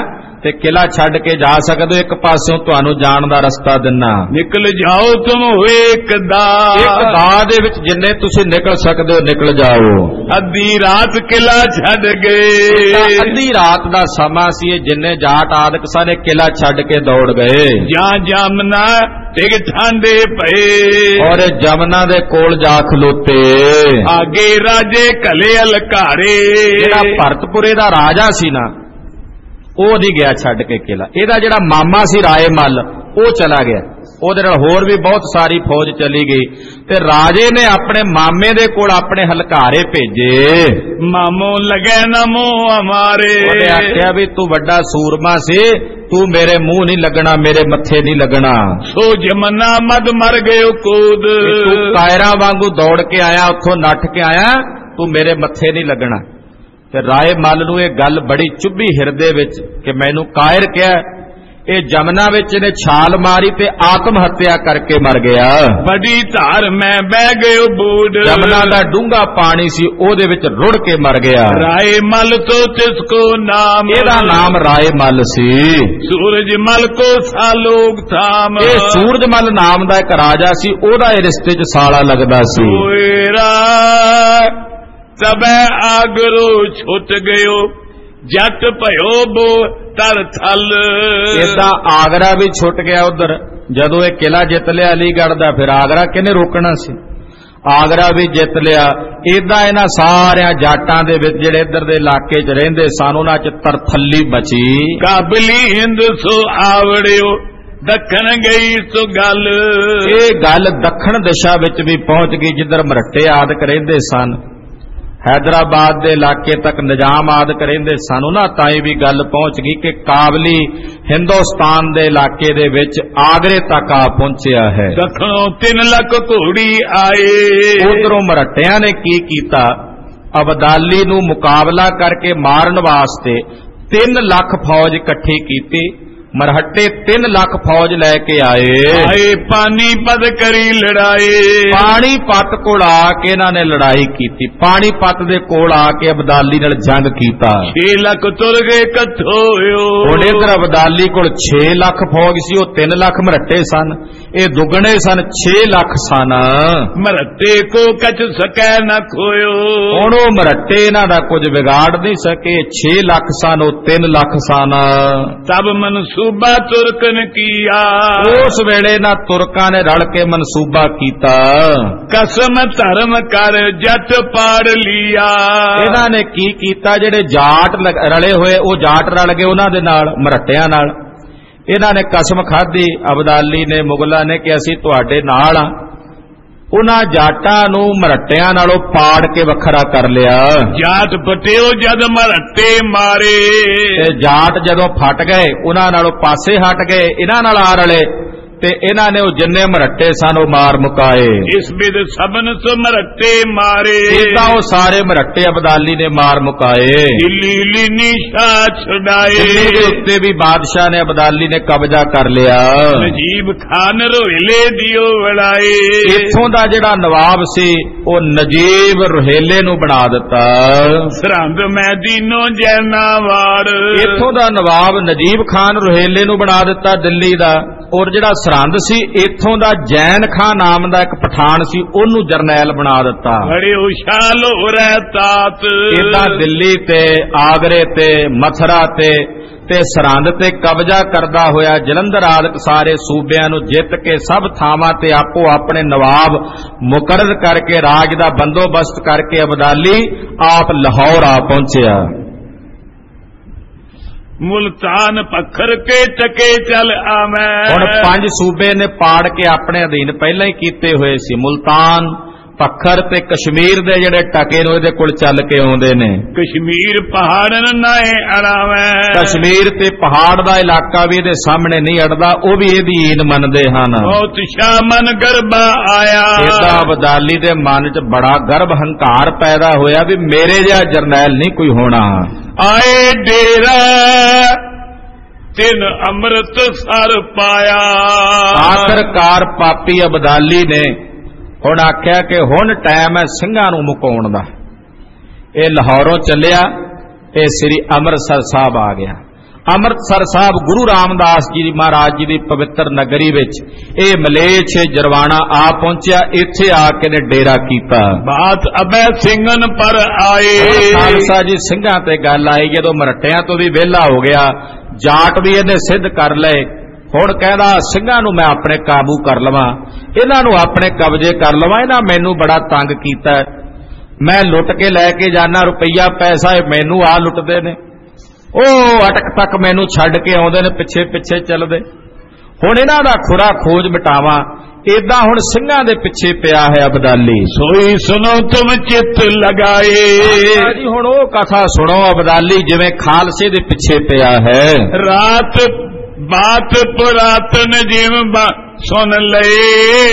ਤੇ ਕਿਲਾ ਛੱਡ ਕੇ ਜਾ ਸਕਦੇ ਹੋ, ਇੱਕ ਪਾਸਿਓਂ ਤੁਹਾਨੂੰ ਜਾਣ ਦਾ ਰਸਤਾ ਦਿੰਨਾ। ਨਿਕਲ ਜਾਓ ਤੁਮ ਹੋਏ ਇੱਕ ਦਾ ਦੇ ਵਿੱਚ ਜਿੰਨੇ ਤੁਸੀਂ ਨਿਕਲ ਸਕਦੇ ਹੋ ਨਿਕਲ ਜਾਓ। ਅੱਧੀ ਰਾਤ ਕਿਲਾ ਛੱਡ ਗਏ, ਅੱਧੀ ਰਾਤ ਦਾ ਸਮਾਂ ਸੀ, ਜਿੰਨੇ ਜਾਟ ਆਦਿਕ ਸਾਰੇ ਕਿਲਾ ਛੱਡ ਕੇ ਦੌੜ ਗਏ। ਜਾਂ ਜਮਨਾ ਡਿਗ ਠਾਂਡੇ ਪਏ, ਔਰ ਜਮਨਾ ਦੇ ਕੋਲ ਜਾ ਖਲੋਤੇ। ਆਗੇ ਰਾਜੇ ਘਲੇ ਅਲਕਾਰੇ, ਜਿਹੜਾ ਭਰਤਪੁਰੇ ਦਾ ਰਾਜਾ ਸੀ ਨਾ ਉਹ ਨਹੀਂ ਗਿਆ ਛੱਡ ਕੇ ਕਿਲਾ। ਇਹਦਾ ਜਿਹੜਾ ਮਾਮਾ ਸੀ ਰਾਏ ਮੱਲ ਉਹ ਚਲਾ ਗਿਆ, ਉਹਦੇ ਨਾਲ ਹੋਰ ਵੀ ਬਹੁਤ ਸਾਰੀ ਫੌਜ ਚਲੀ ਗਈ ਤੇ ਰਾਜੇ ਨੇ ਆਪਣੇ ਮਾਮੇ ਦੇ ਕੋਲ ਆਪਣੇ ਹਲਕਾਰੇ ਭੇਜੇ। ਮਾਮੋ ਲਗੇ ਨਮੋ ਹਮਾਰੇ, ਉਹਨੇ ਆਖਿਆ ਵੀ ਤੂੰ ਵੱਡਾ ਸੂਰਮਾ ਸੀ, ਤੂੰ ਮੇਰੇ ਮੂੰਹ ਨਹੀਂ ਲੱਗਣਾ, ਮੇਰੇ ਮੱਥੇ ਨਹੀਂ ਲੱਗਣਾ। ਸੋ ਜਮਨਾ ਮਦ ਮਰ ਗਏ ਕੂਦ, ਤੂੰ ਕਾਇਰਾਂ ਵਾਂਗੂ ਦੌੜ ਕੇ ਆਇਆ, ਉੱਥੋਂ ਨੱਠ ਕੇ ਆਇਆ, ਤੂੰ ਮੇਰੇ ਮੱਥੇ ਨਹੀਂ ਲੱਗਣਾ। ਤੇ ਰਾਏ ਮੱਲ ਨੂੰ ਇਹ ਗੱਲ ਬੜੀ ਚੁੱਭੀ ਹਿਰਦੇ ਵਿੱਚ ਕਿ ਮੈਨੂੰ ਕਾਇਰ ਕਿਹਾ। ਇਹ ਜਮਨਾ ਵਿੱਚ ਇਹਨੇ ਛਾਲ ਮਾਰੀ ਤੇ ਆਤਮ ਹੱਤਿਆ ਕਰਕੇ ਮਰ ਗਿਆ। ਬੜੀ ਧਾਰ ਮੈਂ ਬਹਿ ਗਏ ਬੂੜ, ਜਮਨਾ ਦਾ ਡੂੰਘਾ ਪਾਣੀ ਸੀ, ਉਹਦੇ ਵਿੱਚ ਰੁੜ ਕੇ ਮਰ ਗਿਆ। ਰਾਏ ਮੱਲ ਤੋਂ ਤਿਸ ਕੋ ਨਾਮ, ਇਹਦਾ ਨਾਮ ਰਾਏ ਮੱਲ ਸੀ। ਸੂਰਜ ਮੱਲ ਕੋ ਸਾਲੋਕ ਥਾਮ, ਇਹ ਸੂਰਜ ਮੱਲ ਨਾਮ ਦਾ ਇੱਕ ਰਾਜਾ ਸੀ, ਉਹਦਾ ਇਹ ਰਿਸ਼ਤੇ 'ਚ ਸਾਲਾ ਲੱਗਦਾ ਸੀ। ਤਬੈ ਆਗਰੋ ਛੁੱਟ ਗਇਓ, ਜੱਟ ਭਇਓ ਬੋ ਤਰ ਥਲ। ਇਦਾਂ ਆਗਰਾ ਵੀ ਛੁੱਟ ਗਿਆ ਉਧਰ। ਜਦੋਂ ਇਹ ਕਿਲਾ ਜਿੱਤ ਲਿਆ ਅਲੀਗੜ੍ਹ ਦਾ, ਫਿਰ ਆਗਰਾ ਕਿਹਨੇ ਰੋਕਣਾ ਸੀ? ਆਗਰਾ ਵੀ ਜਿੱਤ ਲਿਆ। ਇਦਾਂ ਇਹਨਾਂ ਸਾਰਿਆਂ ਜਾਟਾਂ ਦੇ ਵਿੱਚ ਜਿਹੜੇ ਇੱਧਰ ਦੇ ਇਲਾਕੇ 'ਚ ਰਹਿੰਦੇ ਸਨ ਉਹਨਾਂ 'ਚ ਤਰਥੱਲੀ ਬਚੀ। ਕਾਬਲੀ ਹਿੰਦ ਸੋ ਆਵੜਿਓ, ਦੱਖਣ ਗਈ ਸੋ ਗੱਲ। ਇਹ ਗੱਲ ਦੱਖਣ ਦਿਸ਼ਾ ਵਿੱਚ ਵੀ ਪਹੁੰਚ ਗਈ, ਜਿੱਧਰ ਮਰੱਟੇ ਆਦਿਕ ਰਹਿੰਦੇ ਸਨ। हैदराबाद ਦੇ ਇਲਾਕੇ ਤੱਕ ਨਿਜ਼ਾਮ ਆਦਿਕ ਰਹਿੰਦੇ ਸਨ, ਉਹਨਾਂ ਤਾਈਂ ਵੀ ਗੱਲ ਪਹੁੰਚ ਗਈ ਕਿ ਕਾਬਲੀ ਹਿੰਦੁਸਤਾਨ ਦੇ ਇਲਾਕੇ ਦੇ ਵਿੱਚ ਆਗਰੇ ਤੱਕ ਆ ਪਹੁੰਚਿਆ ਹੈ। ਦੱਖਣੋਂ 3 ਲੱਖ ਘੋੜੀ ਆਏ। ਉਧਰੋਂ ਮਰੱਟਿਆਂ ਨੇ ਕੀ ਕੀਤਾ, ਅਬਦਾਲੀ ਨੂੰ ਮੁਕਾਬਲਾ ਕਰਕੇ ਮਾਰਨ ਵਾਸਤੇ 3 ਲੱਖ ਫੌਜ ਇਕੱਠੀ ਕੀਤੀ। ਮਰਹੱਟੇ 3 ਲੱਖ ਫੌਜ ਲੈ ਕੇ ਆਏ। ਪਾਣੀਪਤ ਕਰੀ ਲੜਾਈ, ਪਾਣੀਪਤ ਕੋਲ ਆ ਕੇ ਇਹਨਾਂ ਨੇ ਲੜਾਈ ਕੀਤੀ। ਪਾਣੀਪਤ ਦੇ ਕੋਲ ਆ ਕੇ ਅਬਦਾਲੀ ਨਾਲ ਜੰਗ ਕੀਤਾ। 6 ਲੱਖ ਤੁਰ ਗਏ ਇਕੱਠੋ। ਹੁਣ ਇਧਰ ਅਬਦਾਲੀ ਕੋਲ 6 ਲੱਖ ਫੌਜ ਸੀ, ਉਹ 3 ਲੱਖ ਮਰਹੱਟੇ ਸਨ, ਇਹ ਦੁੱਗਣੇ ਸਨ, 6 ਲੱਖ ਸਨ। ਮਰਹੱਟੇ ਕੋ ਕਛ ਸਕੈ ਨਾ ਖੋਇਓ, ਹੁਣ ਉਹ ਮਰਹੱਟੇ ਇਹਨਾਂ ਦਾ ਕੁਝ ਵਿਗਾੜ ਨਹੀਂ ਸਕੇ। 6 ਲੱਖ ਸਨ, ਉਹ 3 ਲੱਖ ਸਨ। ਤਬ ਮਨਸੂਬਾ ਤੁਰਕਨ ਕੀਆ, ਉਸ ਵੇਲੇ ਨਾ ਤੁਰਕਾਂ ਨੇ ਰਲ ਕੇ ਮਨਸੂਬਾ ਕੀਤਾ। ਕਸਮ ਧਰਮ ਕਰ ਜੱਟ ਪਾੜ ਲਿਆ। ਇਹਨਾਂ ਨੇ ਕੀ ਕੀਤਾ, ਜਿਹੜੇ ਜਾਟ ਰਲੇ ਹੋਏ ਉਹ ਜਾਟ ਰਲ ਗਏ ਉਹਨਾਂ ਦੇ ਨਾਲ, ਮਰਹੱਟਿਆਂ ਨਾਲ। ਇਹਨਾਂ ਨੇ ਕਸਮ ਖਾਧੀ, ਅਬਦਾਲੀ ਨੇ, ਮੁਗਲਾਂ ਨੇ, ਕਿ ਅਸੀਂ ਤੁਹਾਡੇ ਨਾਲ ਆ। ਉਹਨਾਂ ਜਾਟਾਂ ਨੂੰ ਮਰਹੱਟਿਆਂ ਨਾਲੋਂ ਪਾੜ ਕੇ ਵੱਖਰਾ ਕਰ ਲਿਆ। ਜਾਟ ਪਟਿਓ ਜਦ ਮਰਹੱਟੇ ਮਾਰੇ, ਤੇ ਜਾਟ ਜਦੋਂ ਫਟ ਗਏ ਉਹਨਾਂ ਨਾਲੋਂ ਪਾਸੇ ਹਟ ਗਏ, ਇਹਨਾਂ ਨਾਲ ਆ ਰਲੇ ਤੇ ਇਹਨਾਂ ਨੇ ਉਹ ਜਿੰਨੇ ਮਰਹੱਟੇ ਸਨ ਉਹ ਮਾਰ ਮੁਕਾਏ। ਇਸ ਬਿਦ ਸਭਨ ਸੋ ਮਰਹੱਟੇ ਮਾਰੇ, ਇਦਾਂ ਉਹ ਸਾਰੇ ਮਰਹੱਟੇ ਅਬਦਾਲੀ ਨੇ ਮਾਰ ਮੁਕਾਏ। ਦਿੱਲੀ ਲੀਨੀ ਸ਼ਾਹ ਛੁਡਾਏ, ਦਿੱਲੀ ਦੇ ਉੱਤੇ ਵੀ ਬਾਦਸ਼ਾਹ ਨੇ ਅਬਦਾਲੀ ਨੇ ਕਬਜ਼ਾ ਕਰ ਲਿਆ। ਨਜੀਬ ਖਾਨ ਰੋਹਿਲੇ ਦਿਓ ਵੜਾਏ, ਇੱਥੋਂ ਦਾ ਜਿਹੜਾ ਨਵਾਬ ਸੀ ਉਹ ਨਜੀਬ ਰੋਹਿਲੇ ਨੂੰ ਬਣਾ ਦਿੱਤਾ। ਸਰਹੰਦ ਮੈਦੀਨੋਂ ਜੈਨਾਵਾੜ, ਇੱਥੋਂ ਦਾ ਨਵਾਬ ਨਜੀਬ ਖਾਨ ਰੋਹਿਲੇ ਨੂੰ ਬਣਾ ਦਿੱਤਾ ਦਿੱਲੀ ਦਾ। ਔਰ ਜਿਹੜਾ ਸਰਹੰਦ ਸੀ ਇੱਥੋਂ ਦਾ ਜੈਨ ਖਾਨ ਨਾਮ ਦਾ ਇੱਕ ਪਠਾਨ ਸੀ, ਉਹਨੂੰ ਜਰਨੈਲ ਬਣਾ ਦਿੱਤਾ। ਬੜੇ ਉਸ਼ਾਲ ਹੋ ਰਹਿਤਾਤ, ਇਦਾਂ ਦਿੱਲੀ ਤੇ ਆਗਰੇ ਤੇ ਮਥੁਰਾ ਤੇ ਸਰਹੰਦ ਤੇ ਕਬਜ਼ਾ ਕਰਦਾ ਹੋਇਆ ਜਲੰਧਰ ਆਦਿਕ ਸਾਰੇ ਸੂਬਿਆਂ ਨੂੰ ਜਿੱਤ ਕੇ ਸਭ ਥਾਵਾਂ ਤੇ ਆਪੋ ਆਪਣੇ ਨਵਾਬ ਮੁਕਰਰ ਕਰਕੇ ਰਾਜ ਦਾ ਬੰਦੋਬਸਤ ਕਰਕੇ ਅਬਦਾਲੀ ਆਪ ਲਾਹੌਰ ਆ ਪਹੁੰਚਿਆ। ਮੁਲਤਾਨ ਪੱਖਰ ਕੇ ਟਕੇ ਚੱਲ ਆਵੇਂ। ਹੁਣ 5 ਸੂਬੇ ਨੇ ਪਾੜ ਕੇ ਆਪਣੇ ਅਧੀਨ ਪਹਿਲਾਂ ਹੀ ਕੀਤੇ ਹੋਏ ਸੀ। ਮੁਲਤਾਨ, ਪੱਖਰ ਤੇ ਕਸ਼ਮੀਰ ਦੇ ਜਿਹੜੇ ਟਕੇ ਨੂੰ ਇਹਦੇ ਕੋਲ ਚੱਲ ਕੇ ਆਉਂਦੇ ਨੇ। ਕਸ਼ਮੀਰ ਪਹਾੜਨ ਨਾਏ ਅੜਾਵੇਂ, ਕਸ਼ਮੀਰ ਤੇ ਪਹਾੜ ਦਾ ਇਲਾਕਾ ਵੀ ਇਹਦੇ ਸਾਹਮਣੇ ਨਹੀਂ ਅੜਦਾ, ਉਹ ਵੀ ਇਹਦੀ ਈਨ ਮੰਨਦੇ ਹਨ। ਬਹੁਤ ਸ਼ਾ ਮਨ ਗਰਬਾ ਆਇਆ, ਇਹਦਾ ਅਬਦਾਲੀ ਦੇ ਮਨ 'ਚ ਬੜਾ ਗਰਭ ਹੰਕਾਰ ਪੈਦਾ ਹੋਇਆ ਵੀ ਮੇਰੇ ਜਿਹਾ ਜਰਨੈਲ ਨਹੀਂ ਕੋਈ ਹੋਣਾ। ਆਏ ਡੇਰਾ ਤਿੰਨ ਅੰਮ੍ਰਿਤ ਸਰ ਪਾਇਆ। ਆਖਰਕਾਰ ਪਾਪੀ ਅਬਦਾਲੀ ਨੇ ਹੁਣ ਆਖਿਆ ਕਿ ਹੁਣ ਟਾਈਮ ਹੈ ਸਿੰਘਾਂ ਨੂੰ ਮੁਕਾਉਣ ਦਾ। ਇਹ ਲਾਹੌਰੋਂ ਚੱਲਿਆ, ਇਹ ਸ੍ਰੀ ਅੰਮ੍ਰਿਤਸਰ ਸਾਹਿਬ ਆ ਗਿਆ। ਅੰਮ੍ਰਿਤਸਰ ਸਾਹਿਬ ਗੁਰੂ ਰਾਮਦਾਸ ਜੀ ਮਹਾਰਾਜ ਜੀ ਦੀ ਪਵਿੱਤਰ ਨਗਰੀ ਵਿੱਚ ਇਹ ਮਲੇਛ ਜਰਵਾਣਾ ਆ ਪਹੁੰਚਿਆ। ਇੱਥੇ ਆ ਕੇ ਨੇ ਡੇਰਾ ਕੀਤਾ। ਬਾਤ ਅਬੈ ਸਿੰਘਨ ਪਰ ਆਏ। ਖਾਲਸਾ ਜੀ ਸਿੰਘਾਂ ਤੇ ਗੱਲ ਆਈ, ਜਦੋਂ ਮਰਟਿਆਂ ਤੋਂ ਵੀ ਵਿਹਲਾ ਹੋ ਗਿਆ, ਜਾਟ ਵੀ ਇਹਨੇ ਸਿੱਧ ਕਰ ਲਏ। ਹੁਣ ਕਹਿੰਦਾ ਸਿੰਘਾਂ ਨੂੰ ਮੈਂ ਆਪਣੇ ਕਾਬੂ ਕਰ ਲਵਾਂ, ਇਹਨਾਂ ਨੂੰ ਆਪਣੇ ਕਬਜ਼ੇ ਕਰ ਲਵਾਂ, ਇਹਨਾਂ ਮੈਨੂੰ ਬੜਾ ਤੰਗ ਕੀਤਾ, ਮੈਂ ਲੁੱਟ ਕੇ ਲੈ ਕੇ ਜਾਣਾ ਰੁਪਈਆ ਪੈਸਾ, ਇਹ ਮੈਨੂੰ ਆ ਲੁੱਟਦੇ ਨੇ, ਉਹ ਅਟਕ ਤੱਕ ਮੈਨੂੰ ਛੱਡ ਕੇ ਆਉਂਦੇ ਨੇ, ਪਿੱਛੇ ਪਿੱਛੇ ਚੱਲਦੇ। ਹੁਣ ਇਹਨਾਂ ਦਾ ਖੁਰਾ ਖੋਜ ਮਿਟਾਵਾਂ, ਏਦਾਂ ਹੁਣ ਸਿੰਘਾਂ ਦੇ ਪਿੱਛੇ ਪਿਆ ਹੈ ਅਬਦਾਲੀ। ਸੋਈ ਸੁਣੋ ਤੁਮ ਚਿੱਤ ਲਗਾਏ। ਜੀ ਹੁਣ ਉਹ ਕਥਾ ਸੁਣੋ ਅਬਦਾਲੀ ਜਿਵੇਂ ਖਾਲਸੇ ਦੇ ਪਿੱਛੇ ਪਿਆ ਹੈ। ਰਾਤ ਬਾਤ ਪੁਰਾਤਨ ਜਿਵੇਂ ਸੁਣ ਲਏ,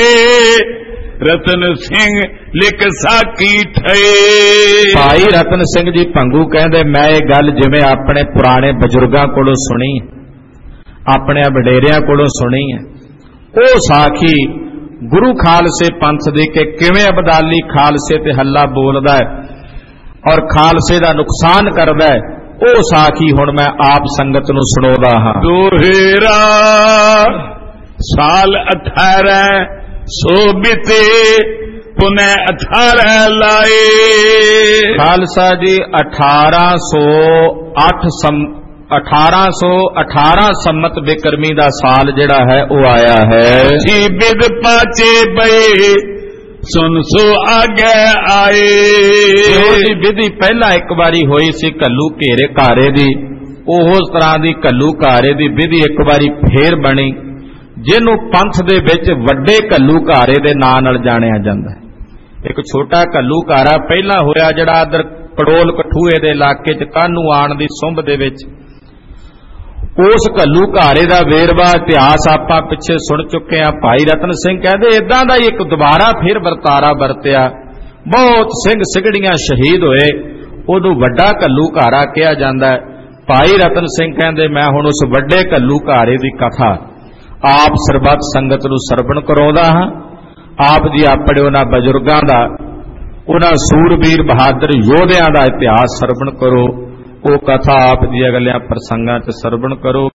ਰਤਨ ਸਿੰਘ ਲਿਖ ਸਾਕੀ ਠਏ। ਭਾਈ ਰਤਨ ਸਿੰਘ ਜੀ ਭੰਗੂ ਕਹਿੰਦੇ ਮੈਂ ਇਹ ਗੱਲ ਜਿਵੇਂ ਆਪਣੇ ਪੁਰਾਣੇ ਬਜ਼ੁਰਗਾਂ ਕੋਲੋਂ ਸੁਣੀ, ਆਪਣੇ ਵਡੇਰਿਆਂ ਕੋਲੋਂ ਸੁਣੀ ਹੈ। ਉਹ ਸਾਖੀ ਗੁਰੂ ਖਾਲਸੇ ਪੰਥ ਦੀ ਕਿ ਕਿਵੇਂ ਅਬਦਾਲੀ ਖਾਲਸੇ ਤੇ ਹੱਲਾ ਬੋਲਦਾ ਹੈ ਔਰ ਖਾਲਸੇ ਦਾ ਨੁਕਸਾਨ ਕਰਦਾ ਹੈ, ਉਹ ਸਾਖੀ ਹੁਣ ਮੈਂ ਆਪ ਸੰਗਤ ਨੂੰ ਸੁਣਾਉਂਦਾ ਹਾਂ। ਦੋਹੇਰਾ ਸਾਲ 18 ਸੋ ਬਿਤੇ ਪੁਨੇ 18 ਲਾਏ। ਖਾਲਸਾ ਜੀ 1818 ਸੰਮਤ ਬਿਕਰਮੀ ਦਾ ਸਾਲ ਜਿਹੜਾ ਹੈ ਉਹ ਆਇਆ ਹੈ। ਜੀ ਬਿਦ ਪਾਚੇ ਬਏ ਸੁਨ ਸੋ ਆਗੇ ਆਏ। ਉਹਦੀ ਵਿਧੀ ਪਹਿਲਾਂ ਇੱਕ ਵਾਰੀ ਹੋਈ ਸੀ ਘੱਲੂ ਘੇਰੇ ਘਾਰੇ ਦੀ, ਉਸ ਤਰ੍ਹਾਂ ਦੀ ਘੱਲੂ ਘਾਰੇ ਦੀ ਵਿਧੀ ਇੱਕ ਵਾਰੀ ਫੇਰ ਬਣੀ, ਜਿਹਨੂੰ ਪੰਥ ਦੇ ਵਿੱਚ ਵੱਡੇ ਘੱਲੂ ਘਾਰੇ ਦੇ ਨਾਂ ਨਾਲ ਜਾਣਿਆ ਜਾਂਦਾ ਹੈ। ਇੱਕ ਛੋਟਾ ਘੱਲੂ ਘਾਰਾ ਪਹਿਲਾਂ ਹੋਇਆ ਜਿਹੜਾ ਅਦਰ ਕੜੋਲ ਕਠੂਏ ਦੇ ਇਲਾਕੇ 'ਚ ਕਾਹਨੂੰ ਆਣ ਦੀ ਸੁੰਭ ਦੇ ਵਿੱਚ। ਉਸ ਘੱਲੂ ਘਾਰੇ ਦਾ ਵੇਰਵਾ ਇਤਿਹਾਸ ਆਪਾਂ ਪਿੱਛੇ ਸੁਣ ਚੁੱਕੇ ਹਾਂ। ਭਾਈ ਰਤਨ ਸਿੰਘ ਕਹਿੰਦੇ ਇਦਾਂ ਦਾ ਹੀ ਇੱਕ ਦੁਬਾਰਾ ਫਿਰ ਵਰਤਾਰਾ ਵਰਤਿਆ, ਬਹੁਤ ਸਿੰਘ ਸਿਗੜੀਆਂ ਸ਼ਹੀਦ ਹੋਏ, ਉਦੋਂ ਵੱਡਾ ਘੱਲੂ ਘਾਰਾ ਕਿਹਾ ਜਾਂਦਾ ਹੈ। ਭਾਈ ਰਤਨ ਸਿੰਘ ਕਹਿੰਦੇ ਮੈਂ ਹੁਣ ਉਸ ਵੱਡੇ ਘੱਲੂ ਘਾਰੇ ਦੀ ਕਥਾ ਆਪ ਸਰਬੱਤ ਸੰਗਤ ਨੂੰ ਸਰਵਣ ਕਰਾਉਂਦਾ ਹਾਂ। ਆਪ ਜੀ ਆਪਣੇ ਉਹਨਾਂ ਬਜ਼ੁਰਗਾਂ ਦਾ, ਉਹਨਾਂ ਸੂਰਬੀਰ ਬਹਾਦਰ ਯੋਧਿਆਂ ਦਾ ਇਤਿਹਾਸ ਸਰਵਣ ਕਰੋ, ਉਹ ਕਥਾ ਆਪ ਜੀ ਅਗਲਿਆਂ ਪ੍ਰਸੰਗਾਂ 'ਚ ਸਰਵਣ ਕਰੋ।